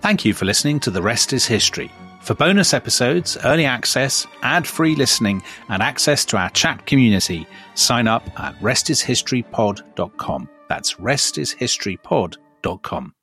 Thank you for listening to The Rest is History. For bonus episodes, early access, ad-free listening, and access to our chat community, sign up at restishistorypod.com. That's restishistorypod.com.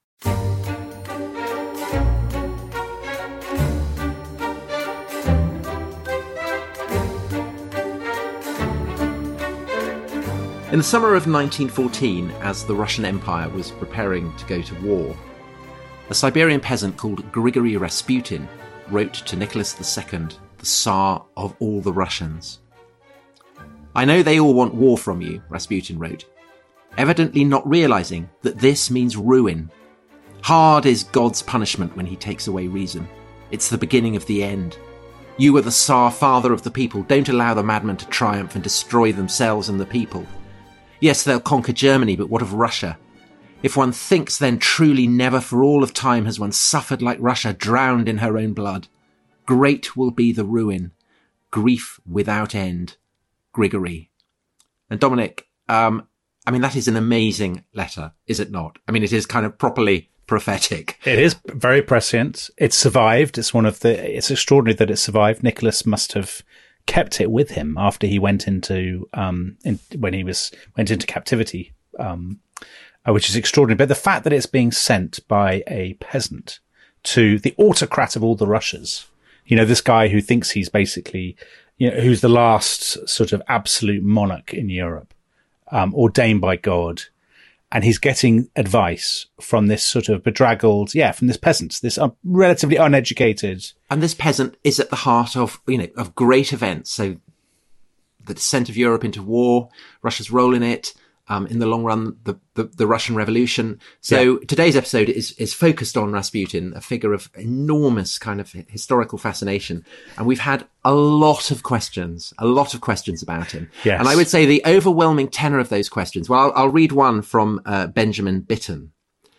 In the summer of 1914, as the Russian Empire was preparing to go to war, a Siberian peasant called Grigory Rasputin wrote to Nicholas II, the Tsar of all the Russians. "I know they all want war from you," Rasputin wrote, evidently not realizing that this means ruin. Hard is God's punishment when he takes away reason. It's the beginning of the end. You are the Tsar, father of the people. Don't allow the madmen to triumph and destroy themselves and the people. Yes, they'll conquer Germany, but what of Russia? If one thinks, then truly never for all of time has one suffered like Russia, drowned in her own blood. Great will be the ruin, grief without end. Grigory. And Dominic, that is an amazing letter, is it not? I mean, it is kind of properly prophetic. It is very prescient. It survived. It's extraordinary that it survived. Nicholas must have kept it with him after he went into captivity, which is extraordinary. But the fact that it's being sent by a peasant to the autocrat of all the Russias, this guy who thinks he's basically, who's the last sort of absolute monarch in Europe, ordained by God. And he's getting advice from this sort of bedraggled, from this peasant, this relatively uneducated. And this peasant is at the heart of, of great events. So the descent of Europe into war, Russia's role in it, in the long run, the Russian Revolution. So today's episode is focused on Rasputin, a figure of enormous kind of historical fascination. And we've had a lot of questions about him. Yes. And I would say the overwhelming tenor of those questions, well, I'll read one from Benjamin Bitten,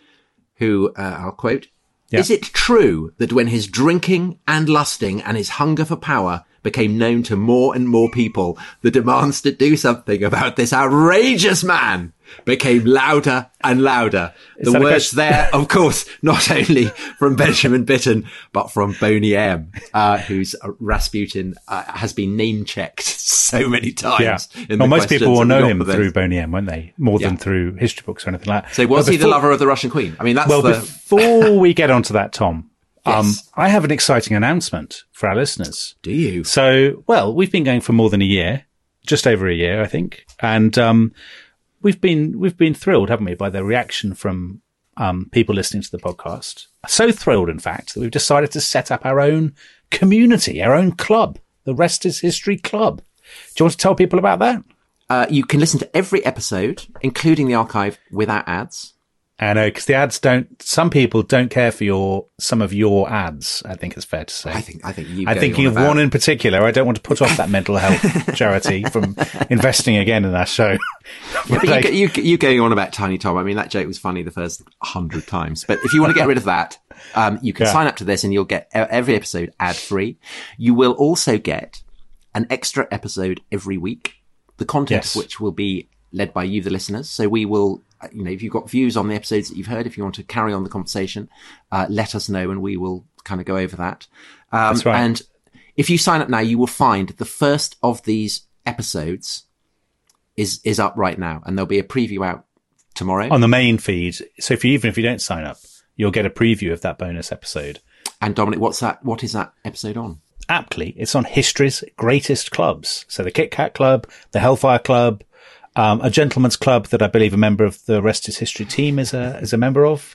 who I'll quote, "Is it true that when his drinking and lusting and his hunger for power became known to more and more people, the demands to do something about this outrageous man became louder and louder?" The words there, of course, not only from Benjamin Bitten, but from Boney M, whose Rasputin has been name-checked so many times. Yeah. Most people will know him through Boney M, won't they? More than through history books or anything like that. So was he the lover of the Russian Queen? I mean, that's before we get onto that, Tom, yes. I have an exciting announcement for our listeners. Do you? So, we've been going for more than a year, just over a year, I think. And, we've been thrilled, haven't we, by the reaction from, people listening to the podcast. So thrilled, in fact, that we've decided to set up our own community, our own club, the Rest is History Club. Do you want to tell people about that? You can listen to every episode, including the archive, without ads. I know, because the ads some people don't care for some of your ads, I think it's fair to say. I'm thinking of one in particular. I don't want to put off that mental health charity from investing again in our show. But you going on about Tiny Tom, I mean, that joke was funny the first 100 times. But if you want to get rid of that, you can sign up to this and you'll get every episode ad-free. You will also get an extra episode every week, the content of which will be led by you, the listeners. So we will, if you've got views on the episodes that you've heard, if you want to carry on the conversation, let us know and we will kind of go over that. That's right. And if you sign up now, you will find the first of these episodes is up right now, and there'll be a preview out tomorrow on the main feed. So even if you don't sign up, you'll get a preview of that bonus episode. And Dominic, what is that episode on? Aptly, it's on history's greatest clubs. So the Kit Kat Club, the Hellfire Club, a gentleman's club that I believe a member of the Rest is History team is a member of.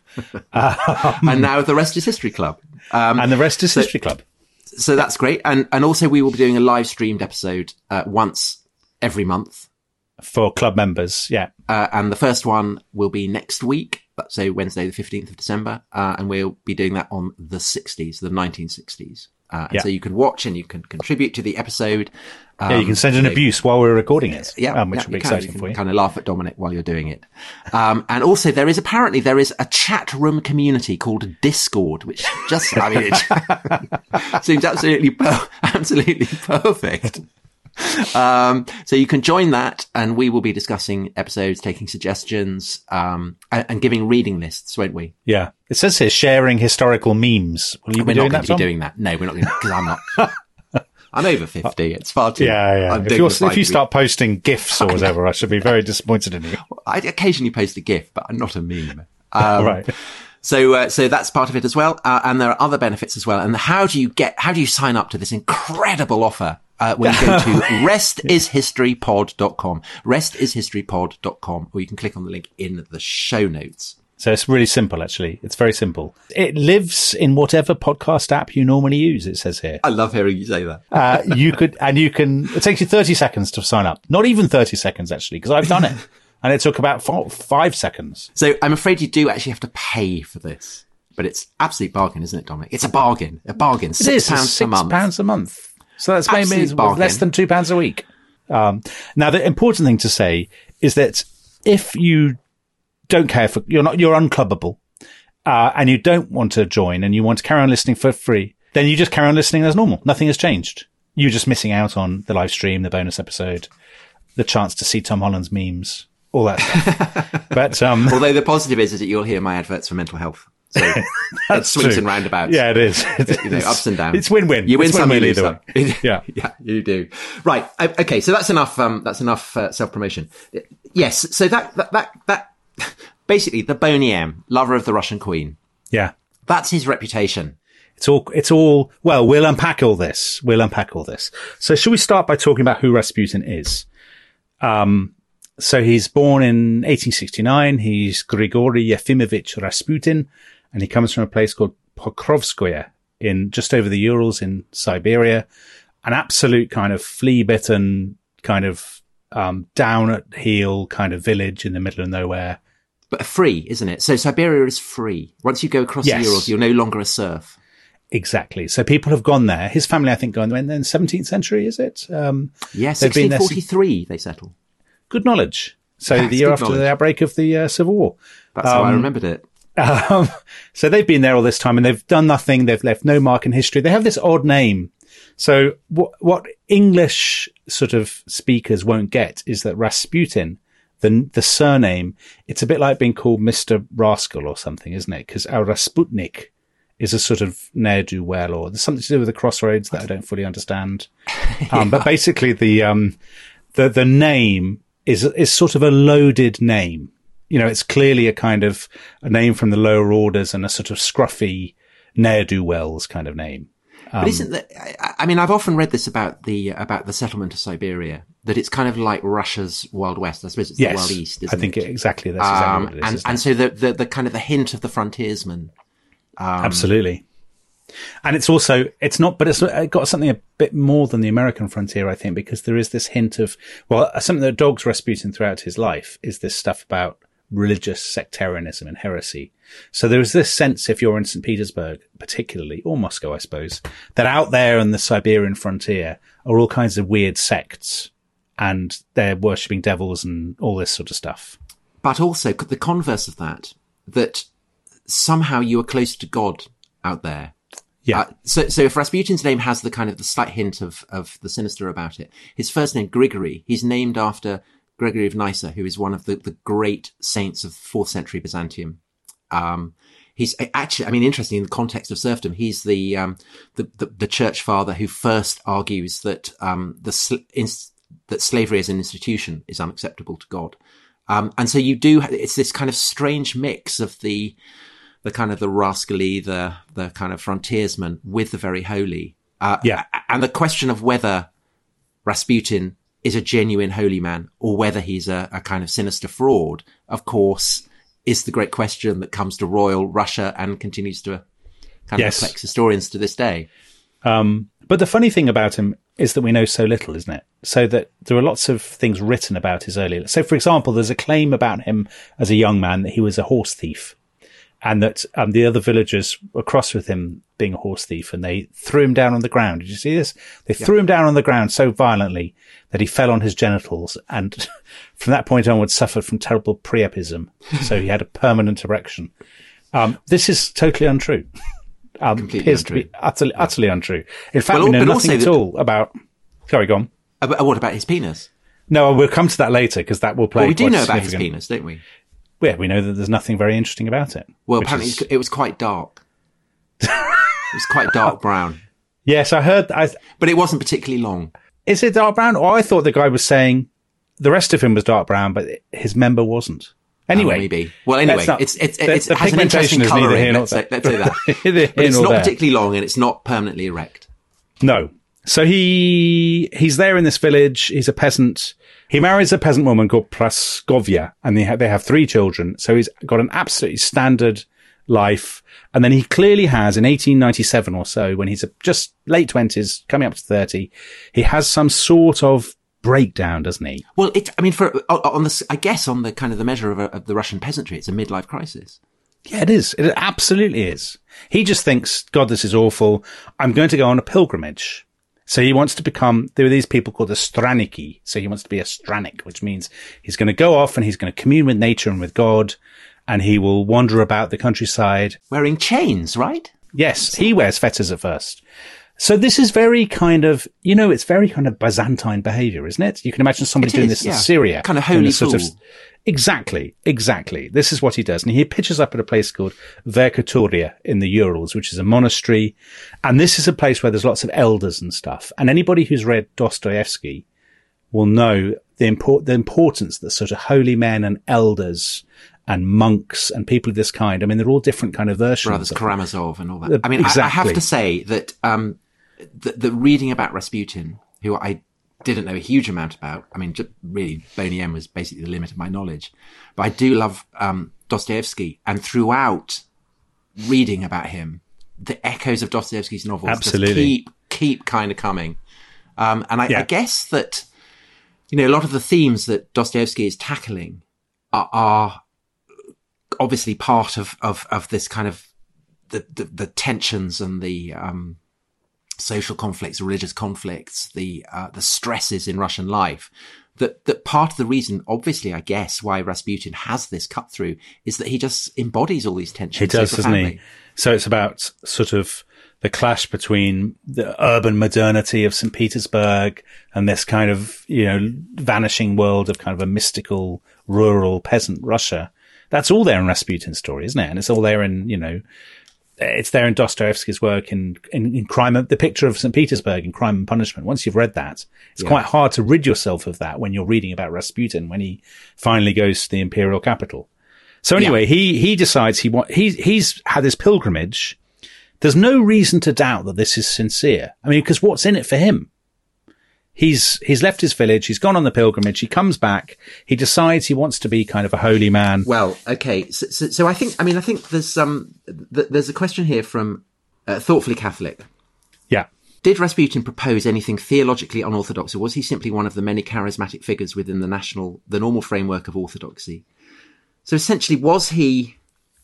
And now the Rest is History Club. And the Rest is History Club. So that's great. And also we will be doing a live streamed episode once every month. For club members, yeah. And the first one will be next week, so Wednesday, the 15th of December. And we'll be doing that on the 1960s. So you can watch and you can contribute to the episode. You can send an abuse while we're recording it. Which will be exciting for you. Kind of laugh at Dominic while you're doing it. And also there is a chat room community called Discord, which just, it seems absolutely perfect. So you can join that, and we will be discussing episodes, taking suggestions, and giving reading lists, won't we? Yeah. It says here, sharing historical memes. Will you be doing that, Tom? We're not going to be doing that. No, we're not going to, because I'm not. I'm over 50. It's far too... Yeah. If you start posting GIFs or whatever, I should be very disappointed in you. I occasionally post a GIF, but I'm not a meme. Right. So that's part of it as well. And there are other benefits as well. And how do you sign up to this incredible offer? When you go to restishistorypod.com, restishistorypod.com, or you can click on the link in the show notes. So it's really simple, actually. It's very simple. It lives in whatever podcast app you normally use, it says here. I love hearing you say that. It takes you 30 seconds to sign up. Not even 30 seconds, actually, because I've done it. And it took about 5 seconds. So I'm afraid you do actually have to pay for this. But it's absolute bargain, isn't it, Dominic? It's a bargain. A bargain. £6 a month. £6 a month. So that's maybe less than £2 a week. Now, the important thing to say is that if you don't care for, you're unclubbable, and you don't want to join and you want to carry on listening for free, then you just carry on listening as normal. Nothing has changed. You're just missing out on the live stream, the bonus episode, the chance to see Tom Holland's memes, all that stuff. But, although the positive is that you'll hear my adverts for mental health. So it swings and roundabouts. Yeah, it is. Ups and downs. It's win-win. You win some, you lose some. Yeah. Yeah, you do. Right. Okay. So that's enough. That's enough self-promotion. Yes. So that basically the Boney M, lover of the Russian Queen. Yeah. That's his reputation. It's all, well, we'll unpack all this. So should we start by talking about who Rasputin is? So he's born in 1869. He's Grigory Yefimovich Rasputin, and he comes from a place called Pokrovskoye in just over the Urals in Siberia, an absolute kind of flea-bitten, kind of down at heel kind of village in the middle of nowhere. But free, isn't it? So Siberia is free. Once you go across the Urals, you're no longer a serf. Exactly. So people have gone there. His family, I think, gone there in the 17th century, is it? Yes, 1643 they settle. Good knowledge. So the year after the outbreak of the Civil War. That's how I remembered it. So they've been there all this time and they've done nothing. They've left no mark in history. They have this odd name. So what English sort of speakers won't get is that Rasputin, the surname, it's a bit like being called Mr. Rascal or something, isn't it? Because our Rasputnik is a sort of ne'er-do-well, or there's something to do with the crossroads that I don't fully understand. But basically the name is sort of a loaded name. You know, it's clearly a kind of a name from the lower orders and a sort of scruffy ne'er-do-wells kind of name. But isn't that, I mean, I've often read this about the settlement of Siberia, that it's kind of like Russia's Wild West. I suppose it's the Wild East, isn't it? I think exactly that's exactly what it is. And so the kind of the hint of the frontiersman. Absolutely. And it's got something a bit more than the American frontier, I think, because there is this hint of, well, something that dogs Rasputin throughout his life is this stuff about religious sectarianism and heresy. So there is this sense, if you're in St. Petersburg, particularly, or Moscow, I suppose, that out there on the Siberian frontier are all kinds of weird sects and they're worshipping devils and all this sort of stuff. But also the converse of that somehow you are close to God out there. Yeah. So if Rasputin's name has the kind of the slight hint of the sinister about it, his first name, Grigory, he's named after Gregory of Nyssa, who is one of the great saints of 4th century Byzantium. He's actually, I mean, interesting in the context of serfdom, he's the church father who first argues that, that slavery as an institution is unacceptable to God. And so it's this kind of strange mix of the kind of the rascally, the kind of frontiersman with the very holy. And the question of whether Rasputin is a genuine holy man or whether he's a kind of sinister fraud, of course, is the great question that comes to royal Russia and continues to kind of perplex historians to this day. But the funny thing about him is that we know so little, isn't it? So that there are lots of things written about his early life. So, for example, there's a claim about him as a young man that he was a horse thief. And that the other villagers were cross with him being a horse thief, and they threw him down on the ground. Did you see this? They threw him down on the ground so violently that he fell on his genitals, and from that point onward suffered from terrible priapism. So he had a permanent erection. This is totally untrue. Completely appears untrue. to be utterly untrue. In fact, we know nothing at all about... Sorry, go on. What about his penis? No, we'll come to that later because that will play. Well, we do quite know about his significant. penis, don't we? Yeah, we know that there's nothing very interesting about it. Well, which apparently is- it was quite dark. It was quite dark brown, Yes, I heard. but it wasn't particularly long. Is it dark brown? Or I thought the guy was saying the rest of him was dark brown, but his member wasn't. Anyway, Maybe. Well, anyway, not- it the has an interesting pigmentation is neither colouring. here nor Let's say that. Neither here But it's nor not there. particularly long, and it's not permanently erect. No. So he's there in this village. He's a peasant. He marries a peasant woman called Praskovia, and they have 3 children. So he's got an absolutely standard life. And then he clearly has, in 1897 or so, when he's just late 20s, coming up to 30, he has some sort of breakdown, doesn't he? Well, I guess on the kind of the measure of the Russian peasantry, it's a midlife crisis. Yeah, it is. It absolutely is. He just thinks, God, this is awful. I'm going to go on a pilgrimage. So he wants to become, there are these people called the Straniki. So he wants to be a Stranik, which means he's going to go off and he's going to commune with nature and with God, and he will wander about the countryside. Wearing chains, right? Yes, he wears fetters at first. So this is very kind of, it's very kind of Byzantine behavior, isn't it? You can imagine somebody It doing is, this in yeah. Syria. Kind of in holy this sort fool. Exactly. This is what he does. And he pitches up at a place called Verkhoturya in the Urals, which is a monastery. And this is a place where there's lots of elders and stuff. And anybody who's read Dostoevsky will know the importance that sort of holy men and elders and monks and people of this kind. I mean, they're all different kind of versions. Brothers of Karamazov and all that. I mean, I have Exactly. to say that the reading about Rasputin, who I didn't know a huge amount about. I mean, just really, Boney M was basically the limit of my knowledge. But I do love Dostoevsky, and throughout reading about him, the echoes of Dostoevsky's novels Absolutely. just keep kind of coming. And I Yeah. guess that, a lot of the themes that Dostoevsky is tackling are obviously part of this kind of the tensions and the social conflicts, religious conflicts, the stresses in Russian life. That part of the reason, obviously, I guess, why Rasputin has this cut through is that he just embodies all these tensions. He does, so doesn't he? profoundly. So it's about sort of the clash between the urban modernity of St. Petersburg and this kind of, vanishing world of kind of a mystical, rural, peasant Russia. That's all there in Rasputin's story, isn't it? And it's all there in, it's there in Dostoevsky's work in Crime, the picture of St. Petersburg in Crime and Punishment. Once you've read that, it's quite hard to rid yourself of that when you're reading about Rasputin, when he finally goes to the imperial capital. So anyway, he decides he's had this pilgrimage. There's no reason to doubt that this is sincere. I mean, because what's in it for him? He's left his village. He's gone on the pilgrimage. He comes back. He decides he wants to be kind of a holy man. Well, okay. So I think there's a question here from Thoughtfully Catholic. Yeah. Did Rasputin propose anything theologically unorthodox, or was he simply one of the many charismatic figures within the normal framework of orthodoxy? So essentially, was he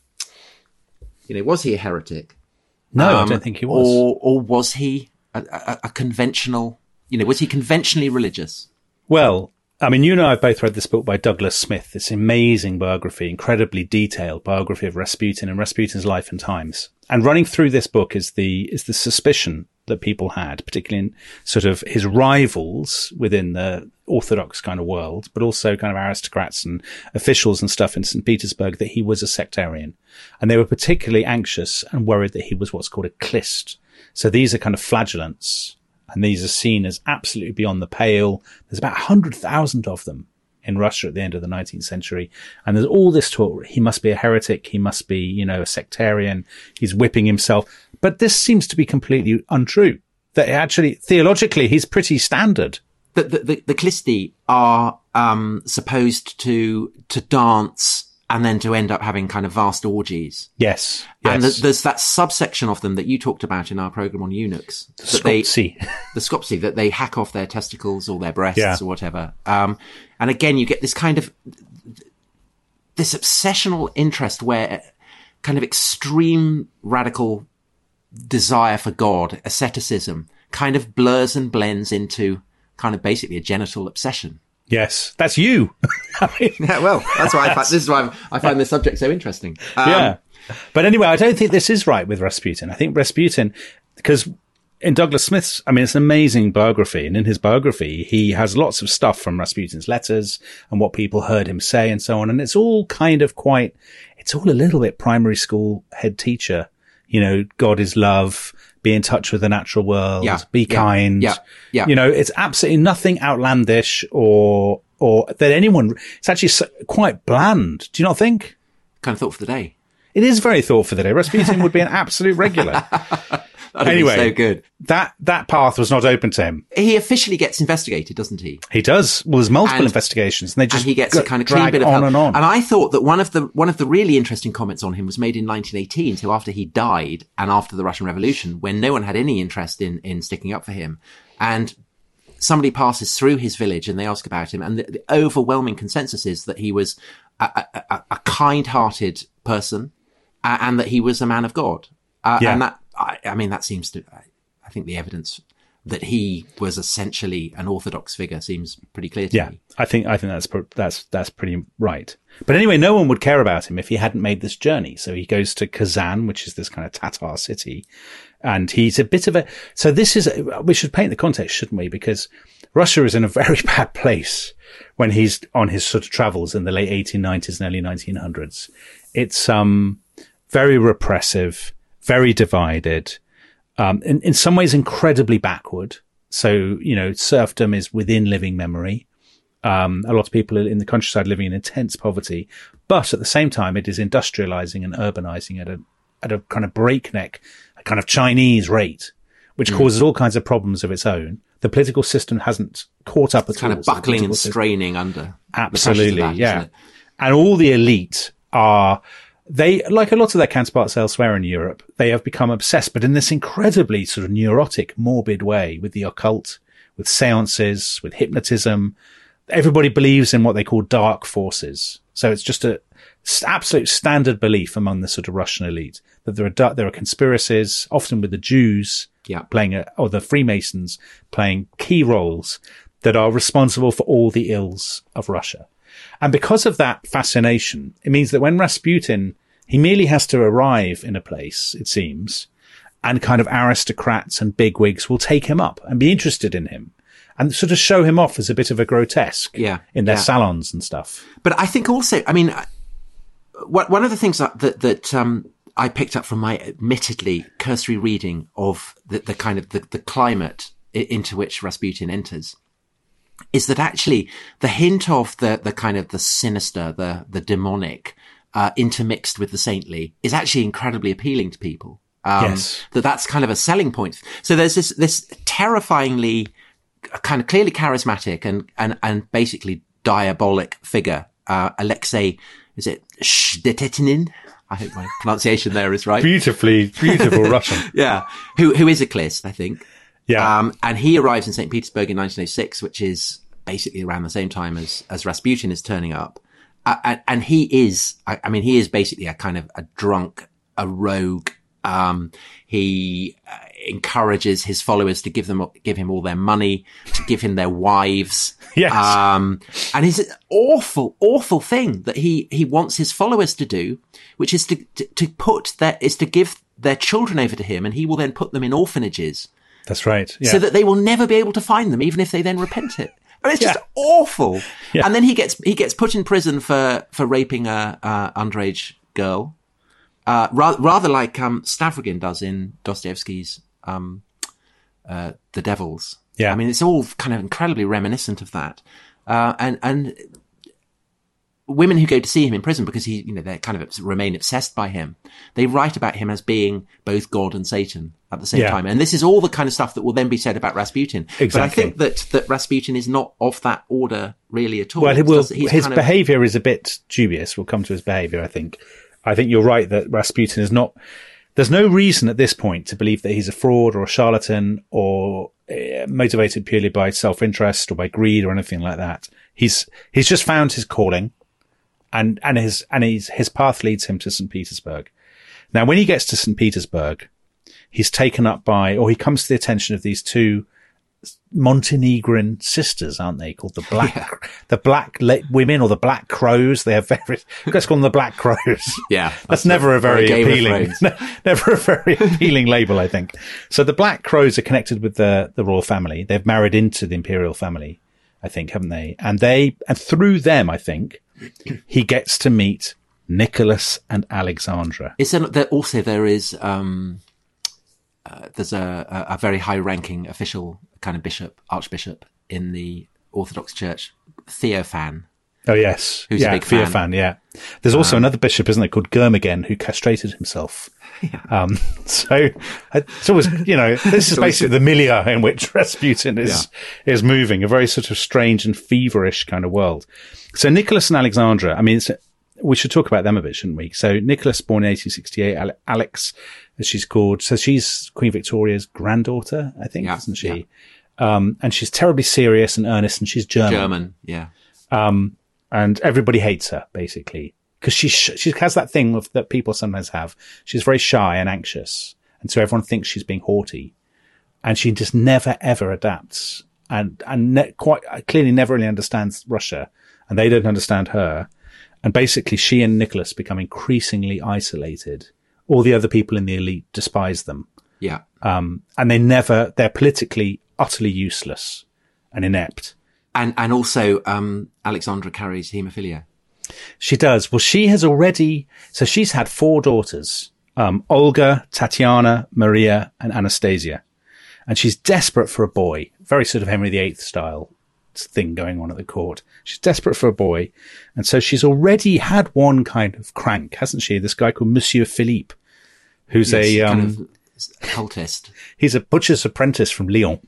a heretic? No, I don't think he was. Or was he a conventional, was he conventionally religious? Well, I mean, you and I have both read this book by Douglas Smith, this amazing biography, incredibly detailed biography of Rasputin and Rasputin's life and times. And running through this book is the suspicion that people had, particularly in sort of his rivals within the Orthodox kind of world, but also kind of aristocrats and officials and stuff in St. Petersburg, that he was a sectarian. And they were particularly anxious and worried that he was what's called a klist. So these are kind of flagellants, and these are seen as absolutely beyond the pale. There's about 100,000 of them in Russia at the end of the 19th century. And there's all this talk. He must be a heretic. He must be, a sectarian. He's whipping himself. But this seems to be completely untrue. That actually, theologically, he's pretty standard. The Klisti are supposed to dance and then to end up having kind of vast orgies. Yes. And there's that subsection of them that you talked about in our program on eunuchs. The Skoptsi, that they hack off their testicles or their breasts or whatever. And again, you get this kind of, this obsessional interest where kind of extreme radical desire for God, asceticism, kind of blurs and blends into kind of basically a genital obsession. Yes, that's you. Yeah, well, that's why this is why I find this subject so interesting. Yeah. But anyway, I don't think this is right with Rasputin. I think Rasputin, because in Douglas Smith's, I mean, it's an amazing biography. And in his biography, he has lots of stuff from Rasputin's letters and what people heard him say and so on. And it's all kind of it's all a little bit primary school head teacher. You know, God is love, be in touch with the natural world, be kind. Yeah. You know, it's absolutely nothing outlandish or that anyone, it's actually quite bland. Do you not think? Kind of thought for the day. It is very thought for the day. Rasputin would be an absolute regular. Anyway, so good. That path was not open to him. He officially gets investigated, doesn't he? He does. Well, there's multiple investigations, and they just he gets a kind of clean bit of on help. and on. And I thought that one of the really interesting comments on him was made in 1918, so after he died and after the Russian Revolution, when no one had any interest in sticking up for him, and somebody passes through his village and they ask about him, and the overwhelming consensus is that he was a kind-hearted person, and that he was a man of God. And that, I mean, that seems to, I think the evidence that he was essentially an orthodox figure seems pretty clear to me. I think that's pretty right. But anyway, no one would care about him if he hadn't made this journey. So he goes to Kazan, which is this kind of Tatar city. And he's a bit of we should paint the context, shouldn't we? Because Russia is in a very bad place when he's on his sort of travels in the late 1890s and early 1900s. It's, very repressive, very divided, in some ways incredibly backward. So, you know, serfdom is within living memory. A lot of people in the countryside living in intense poverty, but at the same time, it is industrializing and urbanizing at a kind of breakneck, a kind of Chinese rate, which causes all kinds of problems of its own. The political system hasn't caught up at all. Kind of buckling and straining under. Absolutely. That, yeah. And all the elite they, like a lot of their counterparts elsewhere in Europe, they have become obsessed, but in this incredibly sort of neurotic, morbid way with the occult, with seances, with hypnotism. Everybody believes in what they call dark forces. So it's just a absolute standard belief among the sort of Russian elite that there are conspiracies, often with the Jews playing, or the Freemasons playing key roles that are responsible for all the ills of Russia. And because of that fascination, it means that when Rasputin, he merely has to arrive in a place, it seems, and kind of aristocrats and bigwigs will take him up and be interested in him and sort of show him off as a bit of a grotesque in their salons and stuff. But I think also, I mean, one of the things that I picked up from my admittedly cursory reading of the kind of the climate into which Rasputin enters is that actually the hint of the kind of the sinister, the demonic, intermixed with the saintly is actually incredibly appealing to people. Yes. That's kind of a selling point. So there's this terrifyingly kind of clearly charismatic and basically diabolic figure, Alexei, is it Shdetetinin? I hope my pronunciation there is right. Beautiful Russian. Yeah. Who is a Klist, I think. Yeah. And he arrives in St. Petersburg in 1906, which is basically around the same time as Rasputin is turning up. And he is basically a kind of a drunk, a rogue. He encourages his followers to give him all their money, to give him their wives. Yes. And it's an awful thing that he wants his followers to do, which is to give their children over to him, and he will then put them in orphanages. That's right. Yeah. So that they will never be able to find them, even if they then repent it. I mean, it's just awful. Yeah. And then he gets put in prison for raping a underage girl, rather like Stavrogin does in Dostoevsky's The Devils. Yeah. I mean, it's all kind of incredibly reminiscent of that. And women who go to see him in prison because they kind of remain obsessed by him. They write about him as being both God and Satan at the same time. And this is all the kind of stuff that will then be said about Rasputin. Exactly. But I think that Rasputin is not of that order really at all. Well, his behavior is a bit dubious. We'll come to his behavior, I think. I think you're right that Rasputin is not, there's no reason at this point to believe that he's a fraud or a charlatan or motivated purely by self-interest or by greed or anything like that. He's just found his calling. And his path leads him to St. Petersburg. Now, when he gets to St. Petersburg, he's taken up he comes to the attention of these two Montenegrin sisters, aren't they? Called the black women, or the Black Crows. They have various, let's call them the Black Crows. Yeah. That's never a very appealing, never a very appealing label, I think. So the Black Crows are connected with the royal family. They've married into the imperial family, I think, haven't they? And through them, I think, he gets to meet Nicholas and Alexandra. There is there's a very high-ranking official kind of archbishop in the Orthodox Church, Theophan. Oh yes, who's a big fan. Theophan, yeah. There's also another bishop, isn't there, called Gurmagen, who castrated himself. Yeah. So it's always, this is basically the milieu in which Rasputin is moving, a very sort of strange and feverish kind of world. So Nicholas and Alexandra, I mean, we should talk about them a bit, shouldn't we? So Nicholas, born in 1868, Alex, as she's called. So she's Queen Victoria's granddaughter, I think, isn't she? Yeah. And she's terribly serious and earnest, and she's German. Yeah. And everybody hates her, basically, because she has that thing that people sometimes have. She's very shy and anxious, and so everyone thinks she's being haughty, and she just never ever adapts, and quite clearly never really understands Russia, and they don't understand her. And basically, she and Nicholas become increasingly isolated. All the other people in the elite despise them. Yeah. And they're politically utterly useless and inept. And also, Alexandra carries haemophilia. She does. Well, she's had 4 daughters, Olga, Tatiana, Maria, and Anastasia. And she's desperate for a boy, very sort of Henry VIII style thing going on at the court. She's desperate for a boy. And so she's already had one kind of crank, hasn't she? This guy called Monsieur Philippe, who's a cultist. He's a butcher's apprentice from Lyon.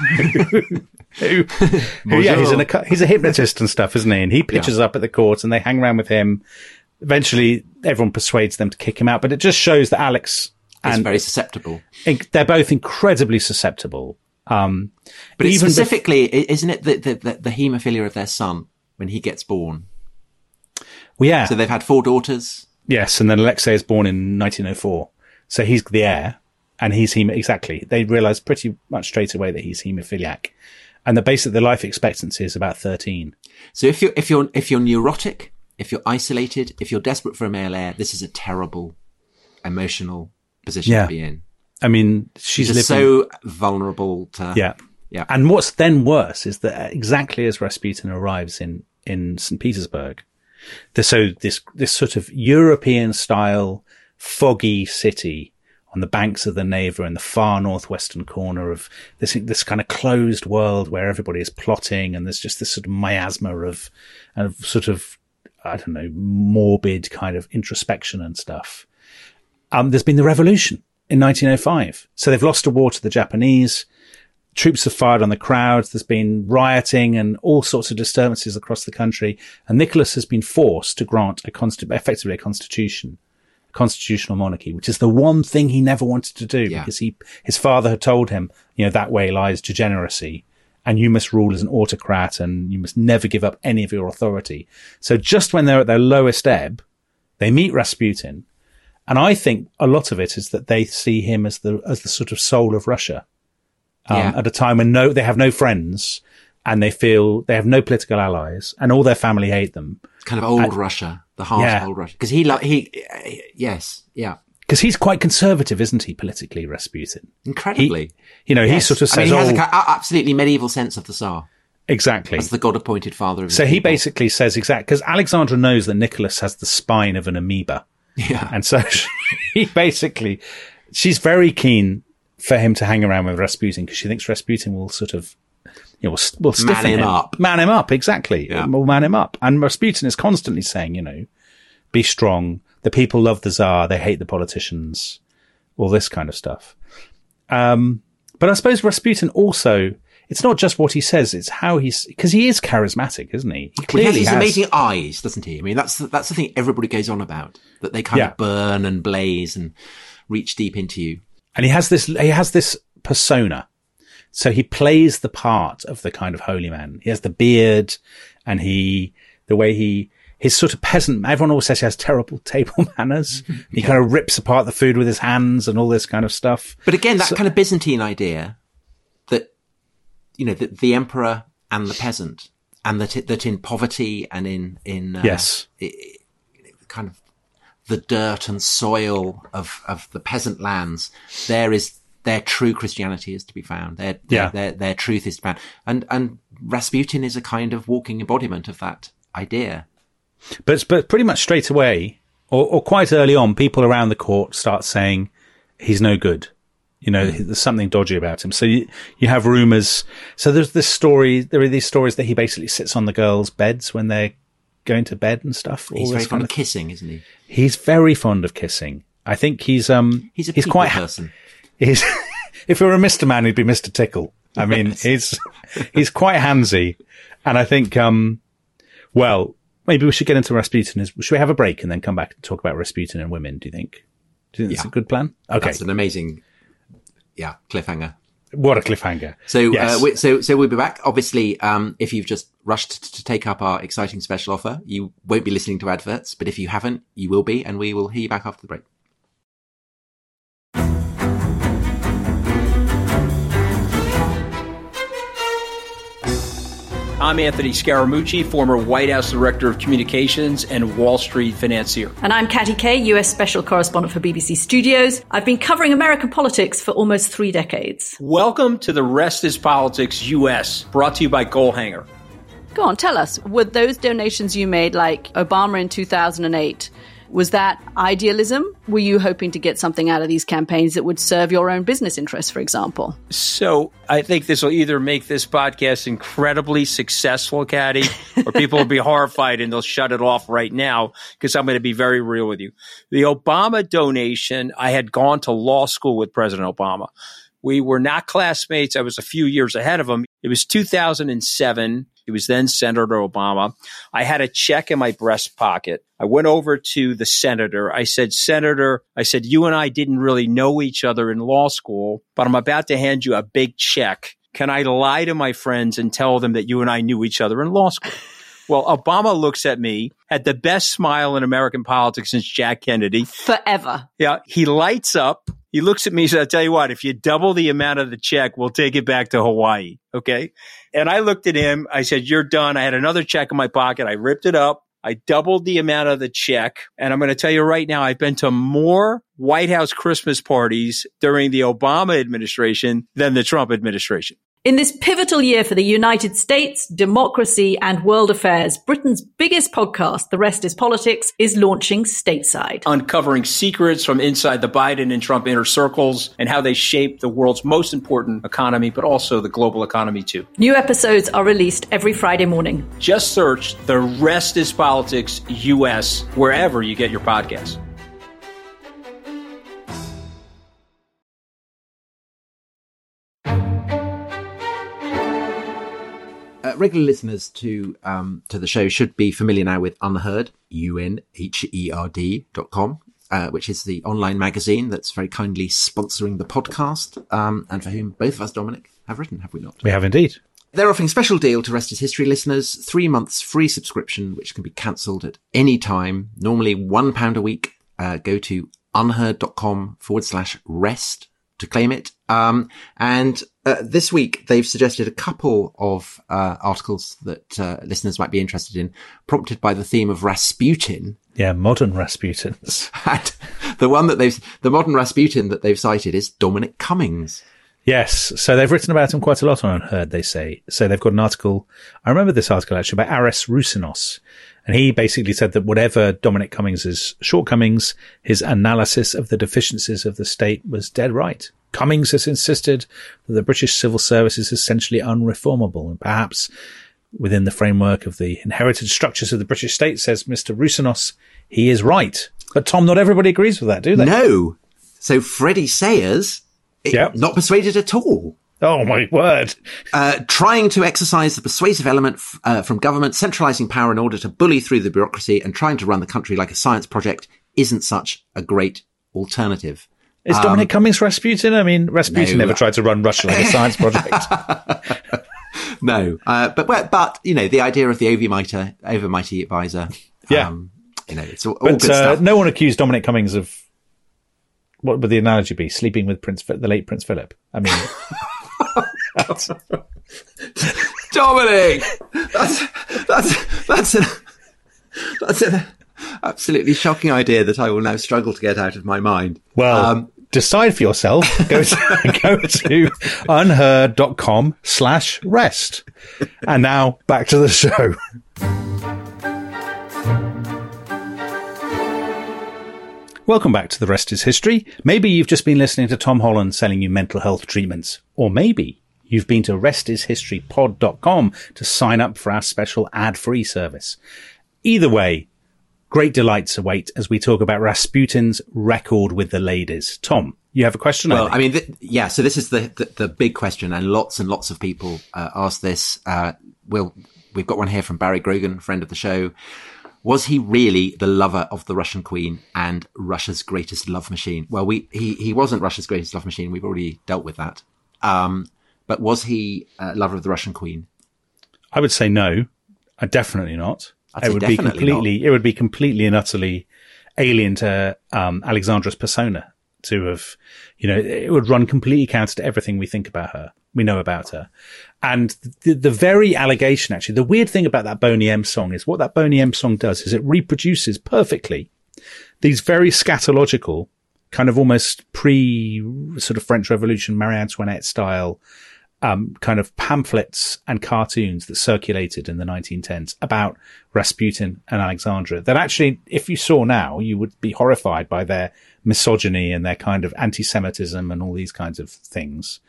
He's a hypnotist and stuff, isn't he? And he pitches up at the court and they hang around with him. Eventually everyone persuades them to kick him out, but it just shows that Alex is very susceptible. They're both incredibly susceptible. But even specifically, isn't it the haemophilia of their son when he gets born? Well, yeah. So they've had 4 daughters. Yes. And then Alexei is born in 1904. So he's the heir, and exactly. They realize pretty much straight away that he's haemophiliac, and the life expectancy is about 13. So if you're neurotic, if you're isolated, if you're desperate for a male heir, this is a terrible emotional position to be in. I mean, she's so vulnerable to... Yeah. And what's then worse is that exactly as Rasputin arrives in St. Petersburg, this sort of European style foggy city on the banks of the Neva in the far northwestern corner of this kind of closed world where everybody is plotting, and there's just this sort of miasma of sort of, I don't know, morbid kind of introspection and stuff. There's been the revolution in 1905. So they've lost a war to the Japanese. Troops have fired on the crowds. There's been rioting and all sorts of disturbances across the country. And Nicholas has been forced to grant effectively a constitutional monarchy, which is the one thing he never wanted to do because his father had told him, that way lies degeneracy and you must rule as an autocrat and you must never give up any of your authority. So just when they're at their lowest ebb, they meet Rasputin. And I think a lot of it is that they see him as the sort of soul of Russia, at a time when they have no friends and they feel they have no political allies and all their family hate them. Kind of old Russia, the heart of old Russia. Because because he's quite conservative, isn't he, politically, Rasputin? Incredibly. He sort of says, he has an absolutely medieval sense of the Tsar. Exactly. As the God-appointed father of his people. He basically says because Alexandra knows that Nicholas has the spine of an amoeba. Yeah. And so she's very keen for him to hang around with Rasputin because she thinks Rasputin will sort of, will stiffen him up. Man him up, exactly. Yeah. Will man him up. And Rasputin is constantly saying, be strong. The people love the Tsar. They hate the politicians. All this kind of stuff. But I suppose Rasputin also, it's not just what he says, it's how because he is charismatic, isn't he? He clearly has amazing eyes, doesn't he? I mean, that's the thing everybody goes on about, that they kind of burn and blaze and reach deep into you. And he has this persona. So he plays the part of the kind of holy man. He has the beard and his sort of peasant, everyone always says he has terrible table manners. He kind of rips apart the food with his hands and all this kind of stuff. But again, that kind of Byzantine idea that the emperor and the peasant, and that in poverty and in yes, kind of the dirt and soil of the peasant lands, their true Christianity is to be found. Their truth is to be found. And Rasputin is a kind of walking embodiment of that idea. But pretty much straight away, or quite early on, people around the court start saying he's no good. There's something dodgy about him. So you have rumors. So there are these stories that he basically sits on the girls' beds when they're going to bed and stuff. He's very fond of kissing, isn't he? He's very fond of kissing. I think he's quite person. If it were a Mr. Man, he'd be Mr. Tickle. I mean, he's quite handsy. And I think, well, maybe we should get into Rasputin. Should we have a break and then come back and talk about Rasputin and women, do you think? Do you think that's a good plan? Okay. That's an amazing, cliffhanger. What a cliffhanger. So, yes. So we'll be back. Obviously, if you've just rushed to take up our exciting special offer, you won't be listening to adverts. But if you haven't, you will be, and we will hear you back after the break. I'm Anthony Scaramucci, former White House Director of Communications and Wall Street financier. And I'm Katty Kay, US Special Correspondent for BBC Studios. I've been covering American politics for almost 3 decades. Welcome to The Rest is Politics US, brought to you by Goalhanger. Go on, tell us, were those donations you made, like Obama in 2008, was that idealism? Were you hoping to get something out of these campaigns that would serve your own business interests, for example? So I think this will either make this podcast incredibly successful, Katty, or people will be horrified and they'll shut it off right now because I'm going to be very real with you. The Obama donation, I had gone to law school with President Obama. We were not classmates. I was a few years ahead of him. It was 2007. It was then Senator Obama. I had a check in my breast pocket. I went over to the senator. I said, Senator, you and I didn't really know each other in law school, but I'm about to hand you a big check. Can I lie to my friends and tell them that you and I knew each other in law school? Well, Obama looks at me, had the best smile in American politics since Jack Kennedy. Forever. Yeah. He lights up. He looks at me and says, I'll tell you what, if you double the amount of the check, we'll take it back to Hawaii. Okay. And I looked at him. I said, you're done. I had another check in my pocket. I ripped it up. I doubled the amount of the check. And I'm going to tell you right now, I've been to more White House Christmas parties during the Obama administration than the Trump administration. In this pivotal year for the United States, democracy and world affairs, Britain's biggest podcast, The Rest is Politics, is launching stateside. Uncovering secrets from inside the Biden and Trump inner circles and how they shape the world's most important economy, but also the global economy too. New episodes are released every Friday morning. Just search The Rest is Politics US wherever you get your podcasts. Regular listeners to the show should be familiar now with Unheard, UNHERD.com, which is the online magazine that's very kindly sponsoring the podcast, and for whom both of us, Dominic, have written, have we not? We have indeed. They're offering a special deal to Rest is History listeners, 3 months free subscription, which can be cancelled at any time, normally £1 a week. Go to unheard.com/rest to claim it. And this week, they've suggested a couple of articles that listeners might be interested in, prompted by the theme of Rasputin. Yeah, modern Rasputins. And the modern Rasputin that they've cited is Dominic Cummings. Yes, so they've written about him quite a lot on Unheard, they say. So they've got an article, I remember this article actually, by Aris Roussinos. And he basically said that whatever Dominic Cummings' shortcomings, his analysis of the deficiencies of the state was dead right. Cummings has insisted that the British civil service is essentially unreformable, and perhaps within the framework of the inherited structures of the British state, says Mr. Roussinos, he is right. But Tom, not everybody agrees with that, do they? No. So Freddie Sayers, not persuaded at all. Oh, my word. Trying to exercise the persuasive element from government, centralising power in order to bully through the bureaucracy and trying to run the country like a science project isn't such a great alternative. Is Dominic Cummings Rasputin? I mean, Rasputin never tried to run Russia like a science project. No. But, you know, the idea of the overmighty advisor. Yeah. You know, it's all good stuff. No one accused Dominic Cummings of, what would the analogy be? Sleeping with the late Prince Philip. I mean, Dominic, that's an absolutely shocking idea that I will now struggle to get out of my mind. Well, decide for yourself. Go to unheard.com/rest. And now back to the show. Welcome back to The Rest is History. Maybe you've just been listening to Tom Holland selling you mental health treatments. Or maybe you've been to restishistorypod.com to sign up for our special ad-free service. Either way, great delights await as we talk about Rasputin's record with the ladies. Tom, you have a question? Well, I mean, so this is the big question, and lots of people ask this. We've got one here from Barry Grogan, friend of the show. Was he really the lover of the Russian Queen and Russia's greatest love machine? Well, he wasn't Russia's greatest love machine. We've already dealt with that. But was he a lover of the Russian Queen? I would say no. Definitely not. It would be completely and utterly alien to Alexandra's persona to have, it would run completely counter to everything we think about her. We know about her. And the very allegation, actually, the weird thing about that Boney M song is what that Boney M song does is it reproduces perfectly these very scatological, kind of almost sort of French Revolution, Marie Antoinette style, kind of pamphlets and cartoons that circulated in the 1910s about Rasputin and Alexandra that actually, if you saw now, you would be horrified by their misogyny and their kind of anti-Semitism and all these kinds of things.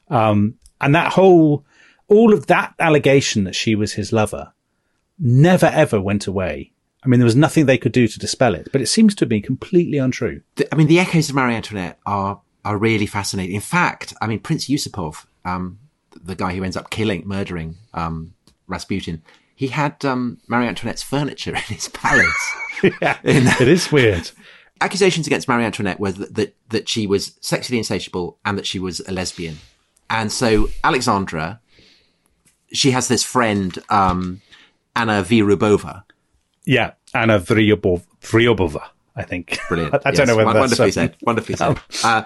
And that all of that allegation that she was his lover never ever went away. I mean, there was nothing they could do to dispel it, but it seems to be completely untrue. The echoes of Marie Antoinette are really fascinating. In fact, I mean, Prince Yusupov, the guy who ends up murdering Rasputin, he had Marie Antoinette's furniture in his palace. Yeah, it is weird. Accusations against Marie Antoinette were that she was sexually insatiable and that she was a lesbian. And so Alexandra, she has this friend, Anna Vyryubova. Yeah, Anna Vyryubova, I think. Brilliant. I don't know whether that's wonderfully said.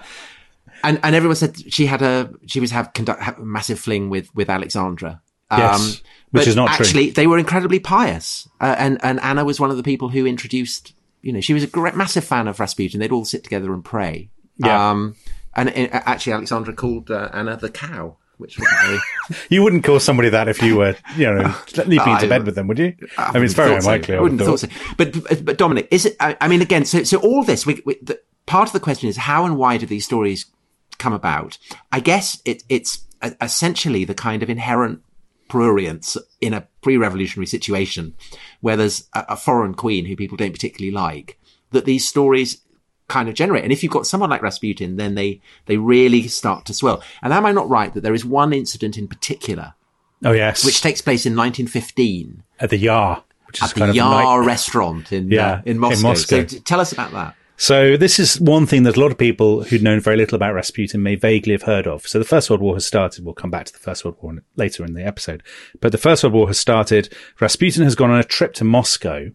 And everyone said she was conduct a massive fling with Alexandra. Yes, which is not true. Actually, they were incredibly pious. And Anna was one of the people who introduced, she was a massive fan of Rasputin. They'd all sit together and pray. Yeah. And actually, Alexandra called Anna the cow, which wasn't very... You wouldn't call somebody that if you were, leaping into bed with them, would you? I mean, it's very unlikely. I wouldn't have thought so. But Dominic, is it? I mean, again, so all this, part of the question is how and why do these stories come about? I guess it's essentially the kind of inherent prurience in a pre-revolutionary situation where there's a foreign queen who people don't particularly like, that these stories kind of generate. And if you've got someone like Rasputin, then they really start to swell. And am I not right that there is one incident in particular? Oh, yes. Which takes place in 1915. At the Yar. Which is at the Yar restaurant in Moscow. So tell us about that. So this is one thing that a lot of people who'd known very little about Rasputin may vaguely have heard of. So the First World War has started. We'll come back to the First World War later in the episode. But the First World War has started. Rasputin has gone on a trip to Moscow.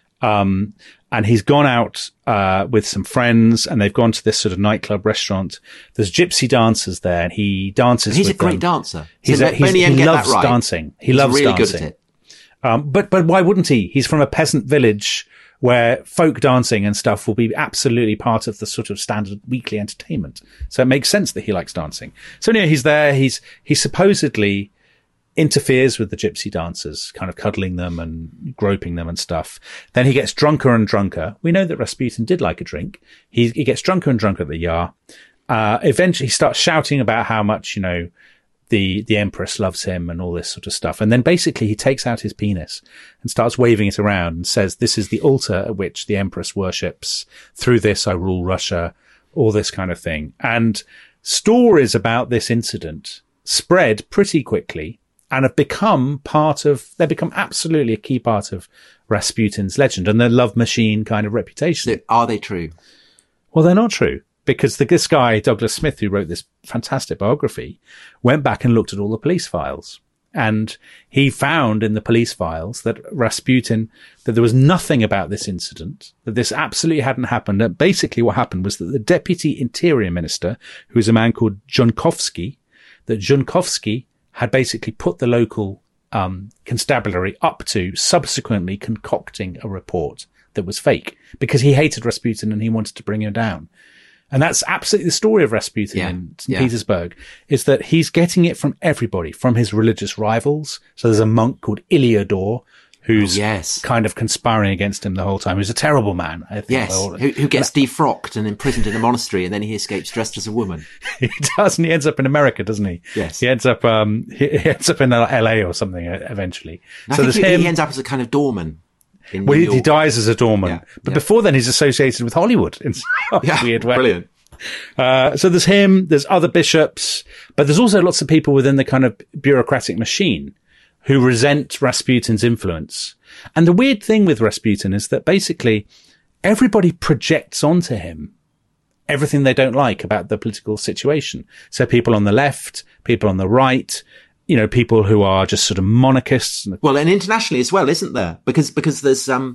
And he's gone out with some friends, and they've gone to this sort of nightclub restaurant. There's gypsy dancers there, and he dances. He's with a great them. dancer. He loves dancing. He loves really dancing. Good at it. But why wouldn't he? He's from a peasant village where folk dancing and stuff will be absolutely part of the sort of standard weekly entertainment. So it makes sense that he likes dancing. So anyway, he's there. He supposedly interferes with the gypsy dancers, kind of cuddling them and groping them and stuff. Then he gets drunker and drunker. We know that Rasputin did like a drink. He gets drunker and drunker at the Yar. Eventually he starts shouting about how much, the Empress loves him and all this sort of stuff. And then basically he takes out his penis and starts waving it around and says, this is the altar at which the Empress worships. Through this I rule Russia, all this kind of thing. And stories about this incident spread pretty quickly and have become absolutely a key part of Rasputin's legend and their love machine kind of reputation. So are they true? Well, they're not true, because this guy, Douglas Smith, who wrote this fantastic biography, went back and looked at all the police files. And he found in the police files that that there was nothing about this incident, that this absolutely hadn't happened. That basically what happened was that the deputy interior minister, who was a man called Junkovsky, had basically put the local constabulary up to subsequently concocting a report that was fake because he hated Rasputin and he wanted to bring him down. And that's absolutely the story of Rasputin in St. Petersburg, is that he's getting it from everybody, from his religious rivals. So there's a monk called Iliador, who's kind of conspiring against him the whole time, who's a terrible man, I think. Yes, who gets defrocked and imprisoned in a monastery, and then he escapes dressed as a woman. He does, and he ends up in America, doesn't he? Yes. He ends up in LA or something eventually. And so I think he ends up as a kind of doorman. Well, he dies as a doorman, but before then he's associated with Hollywood in some weird way. Brilliant. So there's him, there's other bishops, but there's also lots of people within the kind of bureaucratic machine who resent Rasputin's influence. And the weird thing with Rasputin is that basically everybody projects onto him everything they don't like about the political situation. So people on the left, people on the right, you know, people who are just sort of monarchists. Well, and internationally as well, isn't there? Because there's a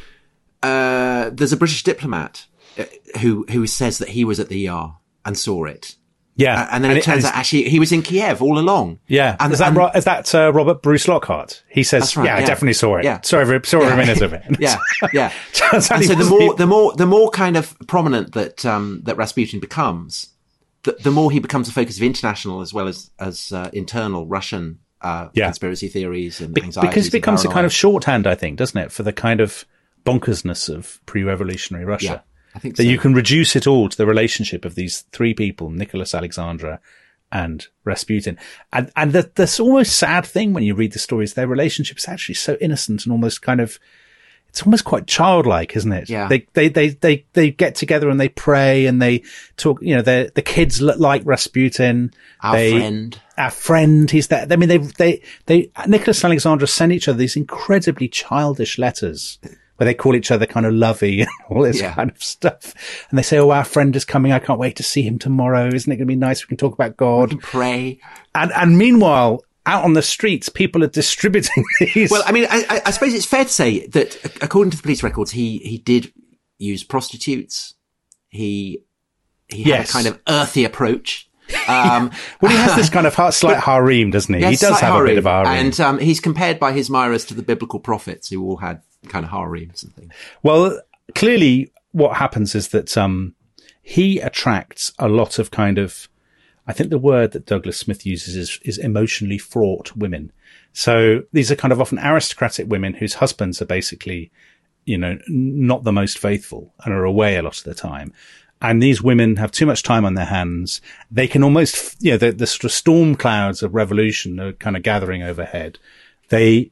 British diplomat who says that he was at the ER and saw it. Yeah. And then it turns out actually he was in Kiev all along. Yeah. And is that Robert Bruce Lockhart? He says, I definitely saw it. Yeah. Saw every minute of it. Yeah. And so the more kind of prominent that Rasputin becomes, the more he becomes a focus of international as well as internal Russian conspiracy theories and anxieties. Because it becomes a kind of shorthand, I think, doesn't it, for the kind of bonkersness of pre-revolutionary Russia. Yeah. I think so. That you can reduce it all to the relationship of these three people, Nicholas Alexandra and Rasputin. And the almost sad thing when you read the stories, their relationship is actually so innocent and almost kind of, it's almost quite childlike, isn't it? Yeah. They get together and they pray and they talk, you know, the kids look like Rasputin. Our friend, he's there. I mean, they Nicholas and Alexandra send each other these incredibly childish letters where they call each other kind of lovey and all this kind of stuff. And they say, oh, our friend is coming. I can't wait to see him tomorrow. Isn't it going to be nice? We can talk about God. We can pray. And meanwhile, out on the streets, people are distributing these. Well, I mean, I suppose it's fair to say that according to the police records, he did use prostitutes. He had a kind of earthy approach. Well, he has this kind of slight harem, doesn't he? He does have harem. A bit of harem. And he's compared by his admirers to the biblical prophets who all had kind of harems and things. Well, clearly what happens is that he attracts a lot of kind of, I think the word that Douglas Smith uses is emotionally fraught women. So these are kind of often aristocratic women whose husbands are basically, you know, not the most faithful and are away a lot of the time. And these women have too much time on their hands. They can almost, you know, the sort of storm clouds of revolution are kind of gathering overhead. They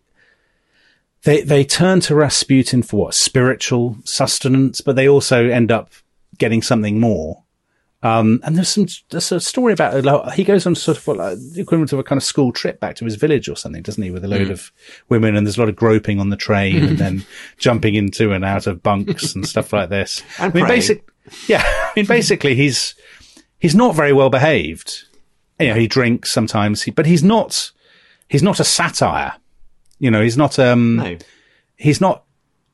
turn to Rasputin for spiritual sustenance, but they also end up getting something more. And there's a story about, he goes on sort of the equivalent of a kind of school trip back to his village or something, doesn't he? With a load of women, and there's a lot of groping on the train and then jumping into and out of bunks and stuff like this. And basically he's not very well behaved. You know, he drinks sometimes, but he's not a satire. You know, he's not, he's not,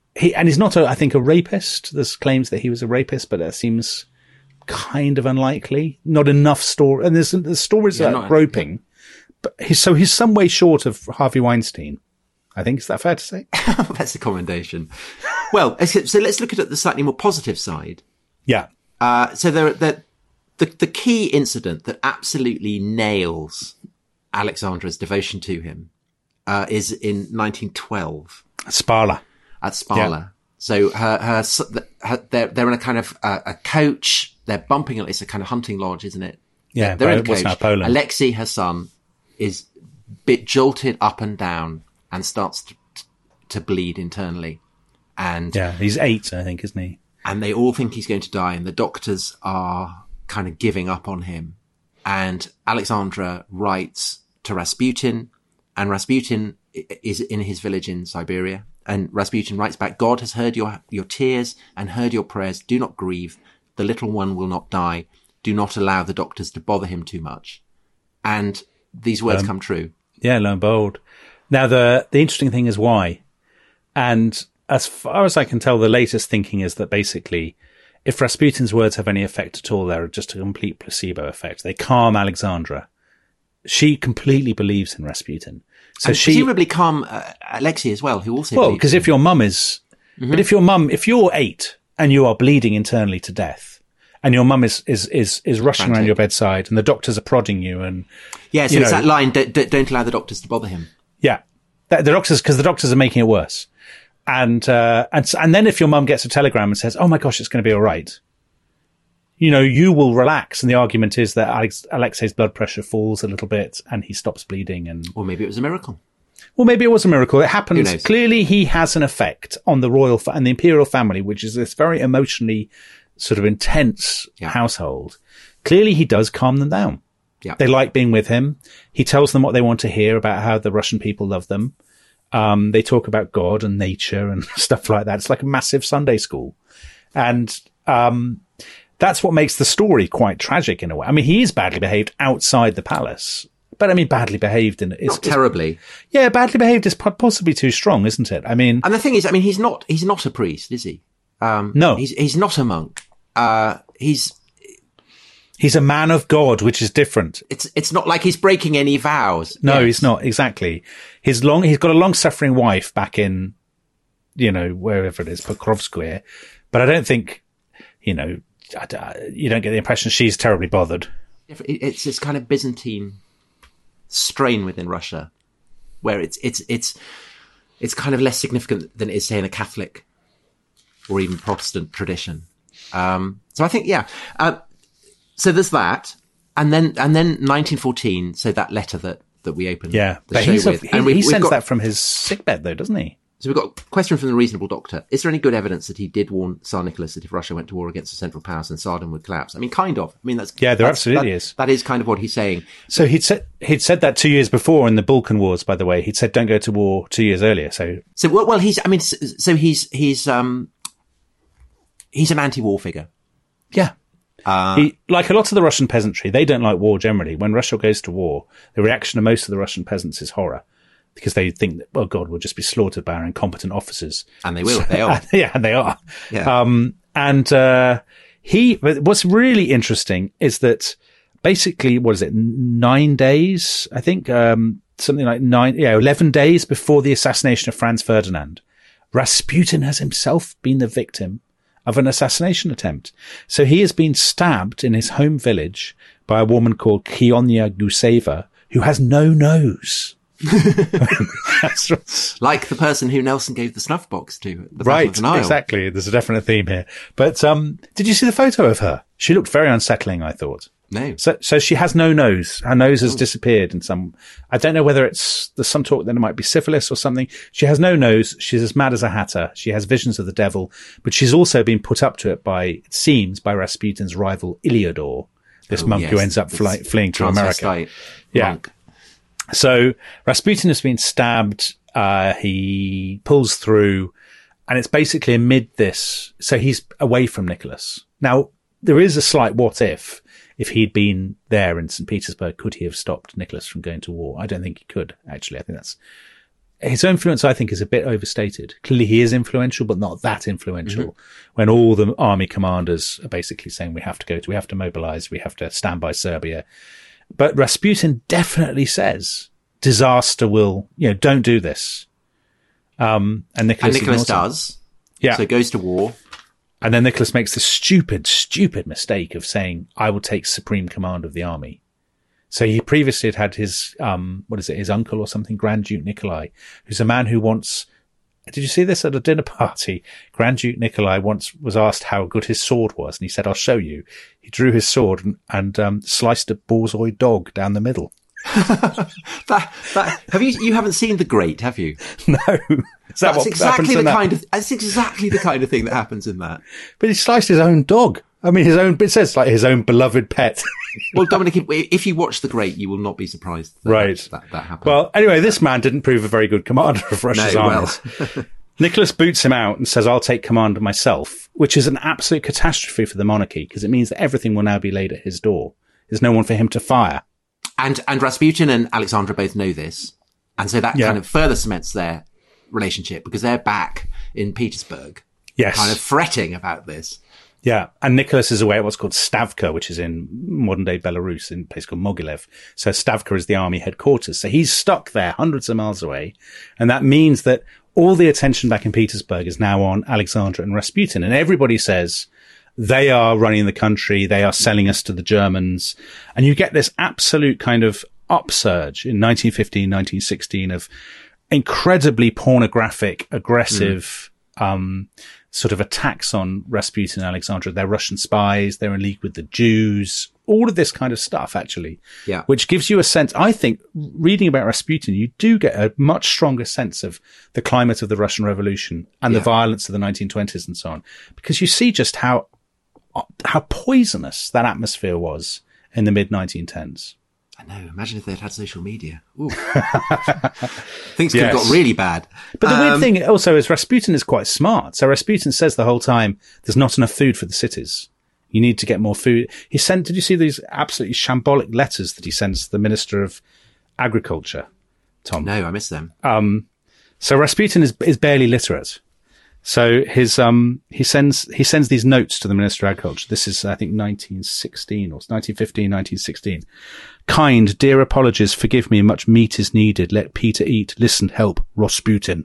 I think, a rapist. There's claims that he was a rapist, but that seems kind of unlikely. Not enough story. And there's stories about groping, but he's some way short of Harvey Weinstein. I think. Is that fair to say? That's a commendation. Well, so let's look at the slightly more positive side. Yeah. So the key incident that absolutely nails Alexandra's devotion to him is in 1912. Spala. At Spala. Yeah. So they're in a kind of a coach. They're bumping it. It's a kind of hunting lodge, isn't it? Yeah. They're in a coach. Now Poland. Alexei, her son, is a bit jolted up and down and starts to bleed internally. And yeah, he's 8, I think, isn't he? And they all think he's going to die, and the doctors are kind of giving up on him. And Alexandra writes to Rasputin, and Rasputin is in his village in Siberia. And Rasputin writes back, God has heard your tears and heard your prayers. Do not grieve. The little one will not die. Do not allow the doctors to bother him too much. And these words come true. Yeah, lo and behold. Now, the interesting thing is why. And as far as I can tell, the latest thinking is that basically, if Rasputin's words have any effect at all, they're just a complete placebo effect. They calm Alexandra. she completely believes in Rasputin. So and she presumably calm Alexei as well, who also well, believes because if your mum is, but if you're 8 and you are bleeding internally to death, and your mum is rushing around your bedside, and the doctors are prodding you, and yeah, so it's that line: don't allow the doctors to bother him. Yeah, the doctors are making it worse, and then if your mum gets a telegram and says, "Oh my gosh, it's going to be all right," you will relax, and the argument is that Alexei's blood pressure falls a little bit, and he stops bleeding, or maybe it was a miracle. Well, maybe it was a miracle. It happens. Who knows? Clearly, he has an effect on the royal and the imperial family, which is this very emotionally sort of intense household. Clearly, he does calm them down. Yeah. They like being with him. He tells them what they want to hear about how the Russian people love them. They talk about God and nature and stuff like that. It's like a massive Sunday school. And that's what makes the story quite tragic in a way. I mean, he is badly behaved outside the palace. But I mean, badly behaved not terribly. Yeah, badly behaved is possibly too strong, isn't it? I mean, and the thing is, I mean, he's not a priest, is he? No, he's not a monk. He's a man of God, which is different. It's not like he's breaking any vows. No, he's not. Exactly. He's got a long-suffering wife back in, wherever it is, Pokrovskoye. But I don't think, you don't get the impression she's terribly bothered. It's this kind of Byzantine strain within Russia, where it's kind of less significant than it is, say, in a Catholic or even Protestant tradition. So I think, so there's that, and then 1914. So that letter that we opened, but he sends that from his sickbed, though, doesn't he? So we've got a question from the reasonable doctor. Is there any good evidence that he did warn Tsar Nicholas that if Russia went to war against the Central Powers, then Tsardom would collapse? I mean, kind of. I mean, there absolutely is. That is kind of what he's saying. So he'd said that 2 years before in the Balkan Wars, by the way. He'd said, don't go to war 2 years earlier. So he's an anti-war figure. Yeah. Like a lot of the Russian peasantry, they don't like war generally. When Russia goes to war, the reaction of most of the Russian peasants is horror. Because they think that, well, God, we'll just be slaughtered by our incompetent officers. And they will. They are. Yeah, they are. Yeah. What's really interesting is that basically, 9 days, I think, something like 11 days before the assassination of Franz Ferdinand, Rasputin has himself been the victim of an assassination attempt. So he has been stabbed in his home village by a woman called Kionia Guseva, who has no nose. That's right. Like the person who Nelson gave the snuff box to at the right, Battle of the Nile. Exactly. There's a definite theme here. But did you see the photo of her? She looked very unsettling, I thought. No. So she has no nose. Her nose has disappeared in some. I don't know whether there's some talk that it might be syphilis or something. She has no nose. She's as mad as a hatter. She has visions of the devil, but she's also been put up to it it seems, by Rasputin's rival Iliador, this monk who ends up fleeing to America. Yeah. Monk. So Rasputin has been stabbed. He pulls through, and it's basically amid this. So he's away from Nicholas. Now, there is a slight what if he'd been there in St. Petersburg, could he have stopped Nicholas from going to war? I don't think he could, actually. I think that's his influence, I think, is a bit overstated. Clearly he is influential, but not that influential. When all the army commanders are basically saying we have to mobilize, we have to stand by Serbia. But Rasputin definitely says disaster will, don't do this. And Nicholas does. Yeah. So goes to war. And then Nicholas makes the stupid mistake of saying, I will take supreme command of the army. So he previously had his, his uncle or something, Grand Duke Nikolai, who's a man who wants, did you see this at a dinner party? Grand Duke Nikolai once was asked how good his sword was, and he said, I'll show you. He drew his sword and sliced a borzoi dog down the middle. You haven't seen The Great, have you? No. That's exactly the kind of thing that happens in that. But he sliced his own dog. I mean, it says like his own beloved pet. Well, Dominic, if you watch The Great, you will not be surprised that happened. Well, anyway, this man didn't prove a very good commander of Russia's armies. Nicholas boots him out and says, I'll take command of myself, which is an absolute catastrophe for the monarchy, because it means that everything will now be laid at his door. There's no one for him to fire. And Rasputin and Alexandra both know this. And so that kind of further cements their relationship, because they're back in Petersburg. Yes. Kind of fretting about this. Yeah, and Nicholas is away at what's called Stavka, which is in modern-day Belarus, in a place called Mogilev. So Stavka is the army headquarters. So he's stuck there, hundreds of miles away. And that means that all the attention back in Petersburg is now on Alexandra and Rasputin. And everybody says they are running the country, they are selling us to the Germans. And you get this absolute kind of upsurge in 1915, 1916 of incredibly pornographic, aggressive, sort of attacks on Rasputin and Alexandra. They're Russian spies. They're in league with the Jews. All of this kind of stuff, actually. Yeah. Which gives you a sense, I think, reading about Rasputin, you do get a much stronger sense of the climate of the Russian Revolution and the violence of the 1920s and so on. Because you see just how poisonous that atmosphere was in the mid-1910s. I know. Imagine if they'd had social media. Ooh. Things could have got really bad. But the weird thing also is Rasputin is quite smart. So Rasputin says the whole time, there's not enough food for the cities. You need to get more food. Did you see these absolutely shambolic letters that he sends to the Minister of Agriculture, Tom? No, I missed them. So Rasputin is barely literate. So he sends these notes to the Minister of Agriculture. This is, I think, 1916 or 1915, 1916. Kind, dear apologies, forgive me, much meat is needed. Let Peter eat. Listen, help, Rasputin.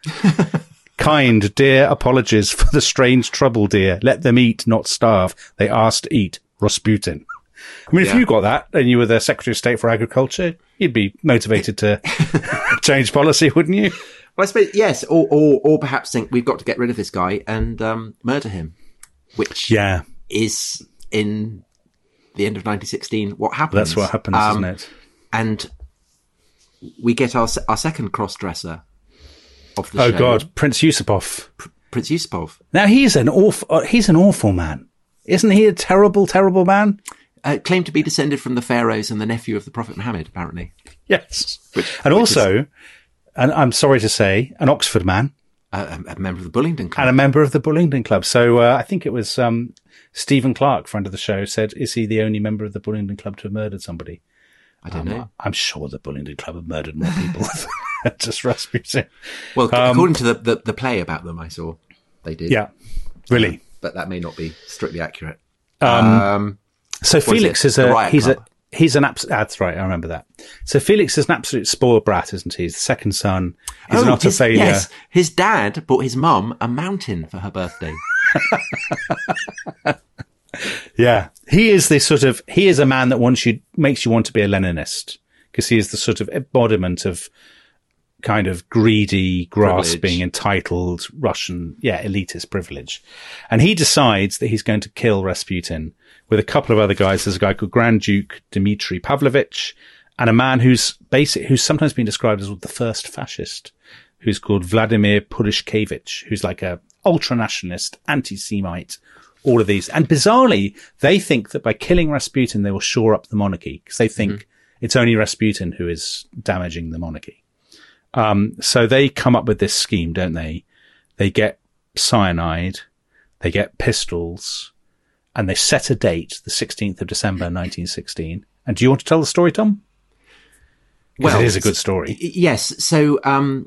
Kind, dear apologies for the strange trouble, dear. Let them eat, not starve. They asked to eat, Rasputin. I mean, if you got that and you were the Secretary of State for Agriculture, you'd be motivated to change policy, wouldn't you? Well, I suppose, yes, or perhaps think we've got to get rid of this guy and murder him, which is in the end of 1916 what happens. That's what happens, isn't it? And we get our second cross-dresser of the show. Oh, God, Prince Yusupov. Prince Yusupov. Now, he's an awful man. Isn't he a terrible, terrible man? Claimed to be descended from the pharaohs and the nephew of the Prophet Muhammad, apparently. Yes. And I'm sorry to say, an Oxford man. A member of the Bullingdon Club. And a member of the Bullingdon Club. So I think it was Stephen Clark, friend of the show, said, is he the only member of the Bullingdon Club to have murdered somebody? I don't know. I'm sure the Bullingdon Club have murdered more people than just Rasputin. Well, according to the play about them I saw, they did. Yeah, really. But that may not be strictly accurate. So Felix is that's right, I remember that. So Felix is an absolute spoiled brat, isn't he? He's the second son. He's an utter failure. Yes, his dad bought his mum a mountain for her birthday. Yeah. He is a man that makes you want to be a Leninist, because he is the sort of embodiment of kind of greedy, grasping, entitled Russian, elitist privilege. And he decides that he's going to kill Rasputin with a couple of other guys. There's a guy called Grand Duke Dmitry Pavlovich and a man who's sometimes been described as the first fascist, who's called Vladimir Purishkevich, who's like a ultra-nationalist, anti-Semite, all of these. And bizarrely, they think that by killing Rasputin, they will shore up the monarchy, because they think it's only Rasputin who is damaging the monarchy. So they come up with this scheme, don't they? They get cyanide, they get pistols, and they set a date, the 16th of December, 1916. And do you want to tell the story, Tom? Well, it is a good story. Yes. So,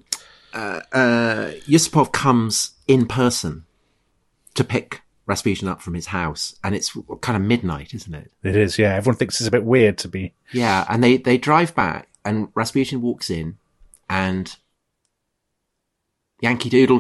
Yusupov comes in person to pick Rasputin up from his house, and it's kind of midnight, isn't it? It is, yeah. Everyone thinks it's a bit weird to be. Yeah, and they drive back, and Rasputin walks in, and Yankee Doodle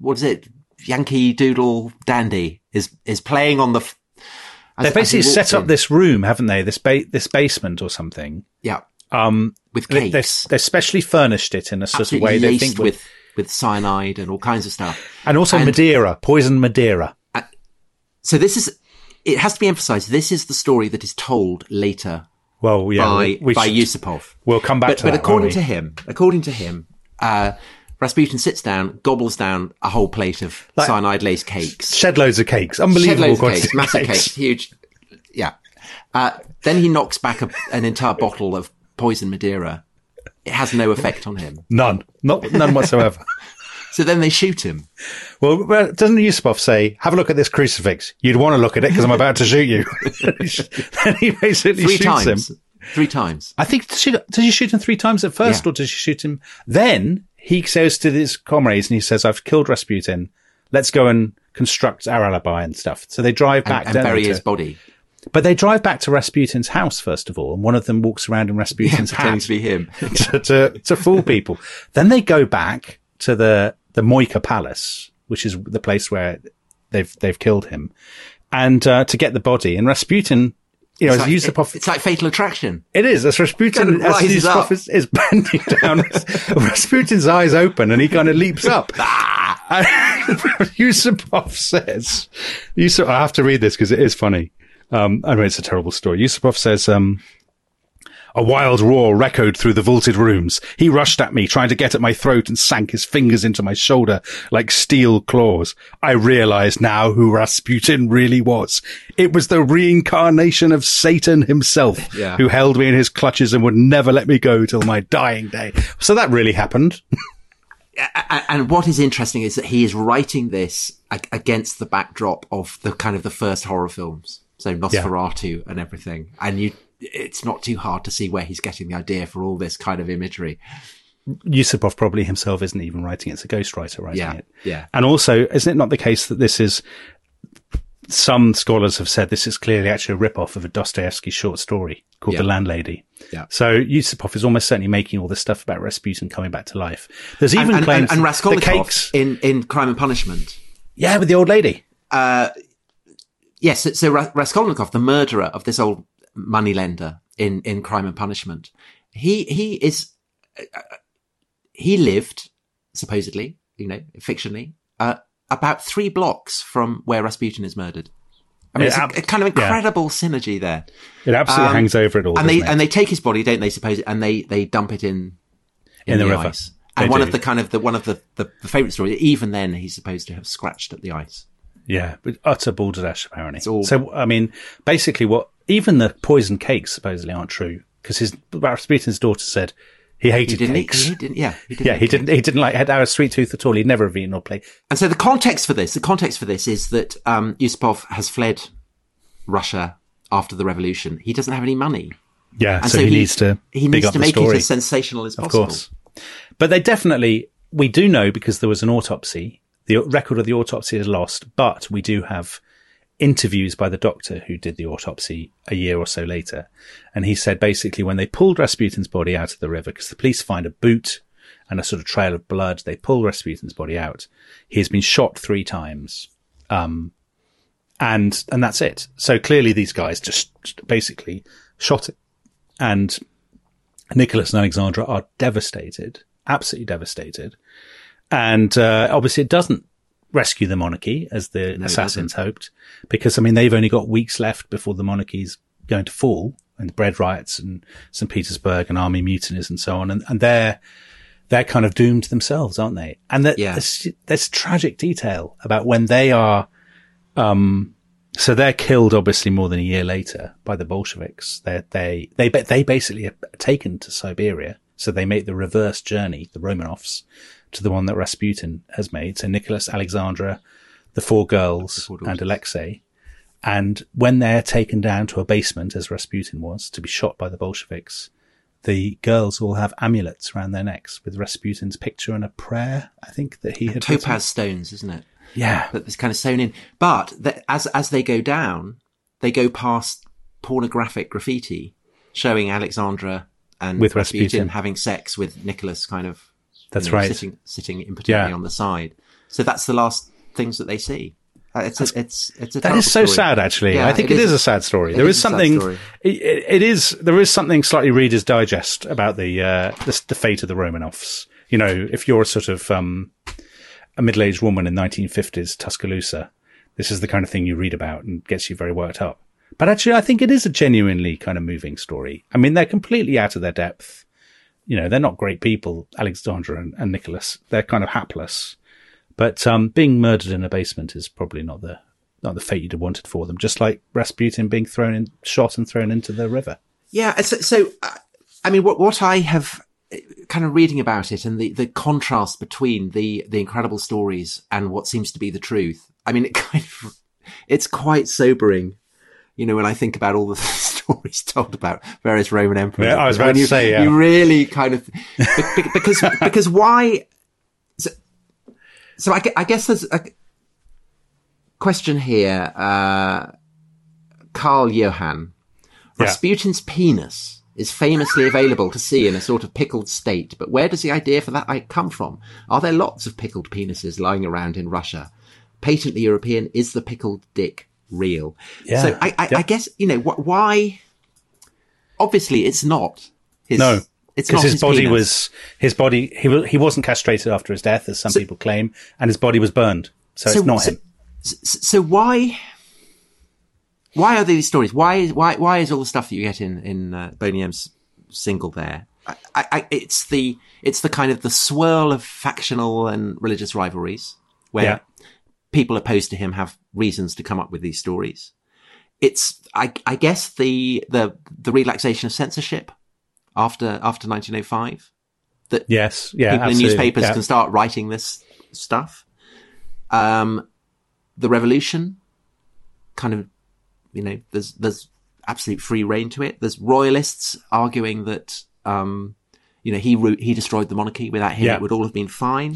Dandy is playing on the. They basically set up this room, haven't they? This basement or something. Yeah. With cakes. They specially furnished it in a sort of way they think with cyanide and all kinds of stuff, and also Madeira, poisoned Madeira. So it has to be emphasized. This is the story that is told later. Well, yeah, by Yusupov. We'll come back to that. But according to him, Rasputin sits down, gobbles down a whole plate of cyanide-laced cakes. Shed loads of cakes. Unbelievable quantity. Massive cakes. Huge. Yeah. Then he knocks back an entire bottle of poison Madeira. It has no effect on him. None whatsoever. So then they shoot him. Well, doesn't Yusupov say, have a look at this crucifix? You'd want to look at it because I'm about to shoot you. Then he basically shoots him. 3 times. I think, does he shoot him 3 times at first, or does he shoot him? Then he goes to his comrades and he says, I've killed Rasputin. Let's go and construct our alibi and stuff. So they drive back and bury his body. But they drive back to Rasputin's house, first of all, and one of them walks around in Rasputin's house to be him. to fool people. Then they go back to the Moika Palace, which is the place where they've killed him, and to get the body. And Rasputin, as Yusupov, it's like Fatal Attraction. It is. As Rasputin, as Yusupov is bending down, Rasputin's eyes open and he kind of leaps up. Yusupov says, I have to read this because it is funny. I mean, it's a terrible story. Yusupov says, a wild roar echoed through the vaulted rooms. He rushed at me, trying to get at my throat, and sank his fingers into my shoulder like steel claws. I realized now who Rasputin really was. It was the reincarnation of Satan himself, who held me in his clutches and would never let me go till my dying day. So that really happened. And what is interesting is that he is writing this against the backdrop of the kind of the first horror films. So Nosferatu and everything. And it's not too hard to see where he's getting the idea for all this kind of imagery. Yusupov probably himself isn't even writing it. It's a ghostwriter writing it. Yeah. And also, isn't it not the case that this is, some scholars have said this is clearly actually a rip-off of a Dostoevsky short story called The Landlady. Yeah. So Yusupov is almost certainly making all this stuff about Rasputin coming back to life. There's even claims and Raskolnikov in Crime and Punishment. Yeah, with the old lady. Yes. So Raskolnikov, the murderer of this old moneylender in Crime and Punishment, he lived supposedly, fictionally, about 3 blocks from where Rasputin is murdered. I mean, it's a kind of incredible synergy there. It absolutely hangs over it all. And they take his body, don't they? Suppose it, and they dump it in the river. Ice. And one of the favourite stories, even then, he's supposed to have scratched at the ice. Yeah, but utter balderdash apparently. So, I mean, basically, even the poison cakes supposedly aren't true, because Rasputin's daughter said he hated cakes. He didn't like had our sweet tooth at all. He'd never have eaten or played. And so the context for this is that Yusupov has fled Russia after the revolution. He doesn't have any money. Yeah, and so he needs to make it as sensational as possible. Of course. But we do know, because there was an autopsy. The record of the autopsy is lost, but we do have interviews by the doctor who did the autopsy a year or so later. And he said basically when they pulled Rasputin's body out of the river, because the police find a boot and a sort of trail of blood, they pull Rasputin's body out. He has been shot 3 times. And that's it. So clearly these guys just basically shot it. And Nicholas and Alexandra are devastated, absolutely devastated. And obviously it doesn't rescue the monarchy, as the assassins hoped, because, I mean, they've only got weeks left before the monarchy's going to fall, and the bread riots and St. Petersburg and army mutinies and so on. And they're kind of doomed themselves, aren't they? And there's tragic detail about when they are, so they're killed obviously more than a year later by the Bolsheviks. They basically are taken to Siberia. So they make the reverse journey, the Romanovs, to the one that Rasputin has made. So Nicholas, Alexandra, the 4 girls, and Alexei. And when they're taken down to a basement, as Rasputin was, to be shot by the Bolsheviks, the girls all have amulets around their necks with Rasputin's picture and a prayer, I think, that he had topaz written. Stones, isn't it? Yeah. That's kind of sewn in. But as they go down, they go past pornographic graffiti showing Alexandra and with Rasputin having sex with Nicholas, kind of. That's right. Sitting impotently on the side. So that's the last things that they see. It's a that is so story. Sad, actually. Yeah, I think it is a sad story. There is something. There is something slightly Reader's Digest about the fate of the Romanovs. If you're a sort of a middle-aged woman in 1950s Tuscaloosa, this is the kind of thing you read about and gets you very worked up. But actually, I think it is a genuinely kind of moving story. I mean, they're completely out of their depth. They're not great people, Alexandra and Nicholas. They're kind of hapless. But being murdered in a basement is probably not the fate you'd have wanted for them, just like Rasputin being shot and thrown into the river. Yeah, so I mean, what I have kind of reading about it and the contrast between the incredible stories and what seems to be the truth, I mean, it's quite sobering, when I think about all the stories told about various Roman emperors. Yeah, I was about to say, yeah. You really kind of, because why? So I guess there's question here. Carl Johan. Yeah. Rasputin's penis is famously available to see in a sort of pickled state, but where does the idea for that come from? Are there lots of pickled penises lying around in Russia? Patently European, is the pickled dick real? Yeah. So I guess, why? Obviously, it's not his. No. It's not Because his penis. he wasn't castrated after his death, as some people claim, and his body was burned. So it's not him. So why are these stories? Why is all the stuff that you get in Boney M's single there? It's the kind of the swirl of factional and religious rivalries where people opposed to him have reasons to come up with these stories. It's I guess the relaxation of censorship after 1905 that people absolutely. in newspapers can start writing this stuff. The revolution kind of, there's absolute free reign to it. There's royalists arguing that, he destroyed the monarchy. Without him, it would all have been fine.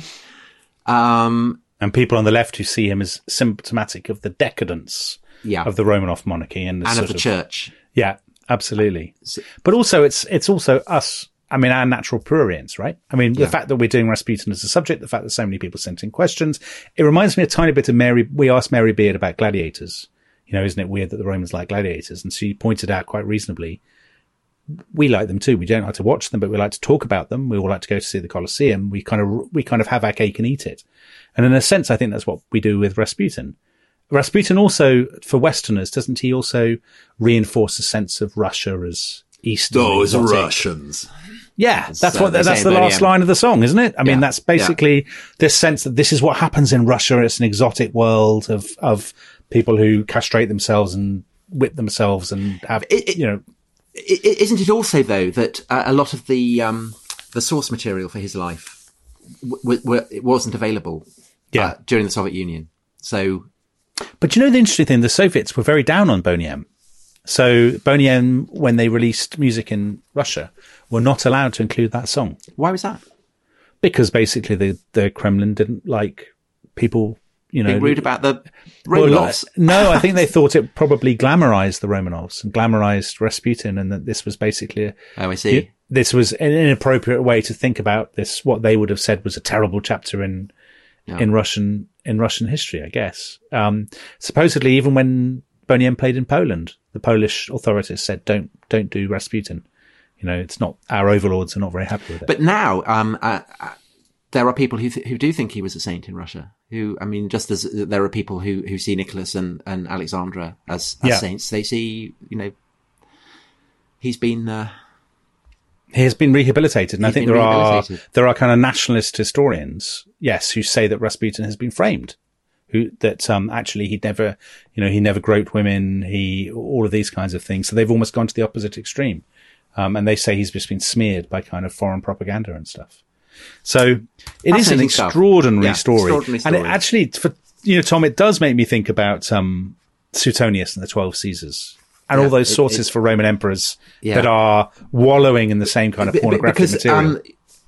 And people on the left who see him as symptomatic of the decadence of the Romanov monarchy and of the church. Yeah, absolutely. But also, it's also us. I mean, our natural prurients, right? I mean, the fact that we're doing Rasputin as a subject, the fact that so many people sent in questions, it reminds me a tiny bit of we asked Mary Beard about gladiators. Isn't it weird that the Romans like gladiators? And she pointed out quite reasonably, we like them too. We don't like to watch them, but we like to talk about them. We all like to go to see the Colosseum. We kind of have our cake and eat it. And in a sense, I think that's what we do with Rasputin. Rasputin also, for Westerners, doesn't he also reinforce a sense of Russia as Eastern? Those Russians. Yeah, that's the last line of the song, isn't it? I mean, that's basically this sense that this is what happens in Russia. It's an exotic world of people who castrate themselves and whip themselves and have, Isn't it also, though, that a lot of the source material for his life it wasn't available during the Soviet Union? So, but the interesting thing, the Soviets were very down on Boney M. So Boney M, when they released music in Russia, were not allowed to include that song. Why was that? Because basically the Kremlin didn't like people, being rude about the Romanovs. No, I think they thought it probably glamorized the Romanovs and glamorized Rasputin, and that this was basically I see. This was an inappropriate way to think about this. What they would have said was a terrible chapter in Russian history, I guess. Supposedly, even when Boney M played in Poland, the Polish authorities said, "Don't do Rasputin." It's not, our overlords are not very happy with it. But now, there are people who do think he was a saint in Russia. Who, I mean, just as there are people who see Nicholas and Alexandra as saints, they see, he's been. He has been rehabilitated, and I think there are kind of nationalist historians, who say that Rasputin has been framed. Actually he never groped women, all of these kinds of things. So they've almost gone to the opposite extreme. And they say he's just been smeared by kind of foreign propaganda and stuff. So it is an extraordinary story. And it actually, Tom, it does make me think about Suetonius and the 12 Caesars and all those sources for Roman emperors that are wallowing in the same kind of pornographic material.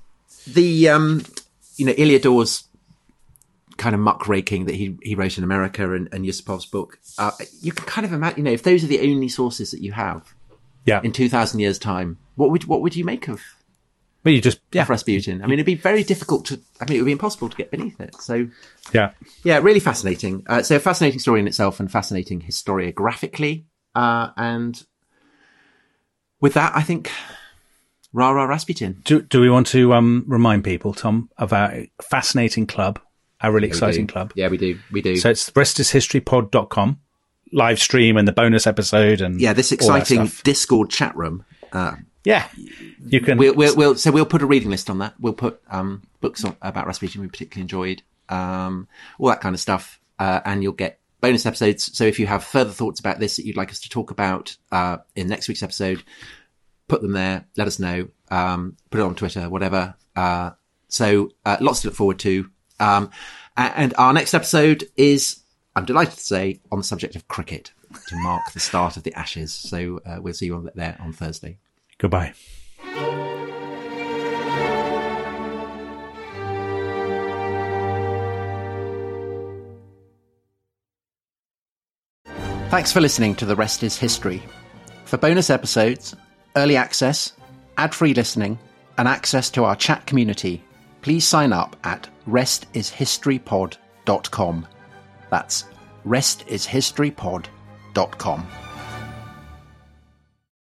Iliador's kind of muckraking that he wrote in America and Yusupov's book, you can kind of imagine, if those are the only sources that you have in 2,000 years' time, what would you make of? Well, you just of Rasputin. I mean, it'd be very difficult it would be impossible to get beneath it. So really fascinating. So a fascinating story in itself and fascinating historiographically. And with that, I think, rah rah Rasputin. Do we want to remind people, Tom, of our fascinating club, our really exciting club? Yeah, we do. So it's restishistorypod.com, live stream and the bonus episode and this exciting Discord chat room. You can. We'll put a reading list on that. We'll put books about Rasputin we particularly enjoyed, all that kind of stuff, and you'll get bonus episodes. So if you have further thoughts about this that you'd like us to talk about in next week's episode, put them there. Let us know. Put it on Twitter, whatever. So lots to look forward to. And our next episode is, I'm delighted to say, on the subject of cricket to mark the start of the Ashes. So we'll see you there on Thursday. Goodbye. Thanks for listening to The Rest is History. For bonus episodes, early access, ad-free listening, and access to our chat community, please sign up at restishistorypod.com. That's restishistorypod.com.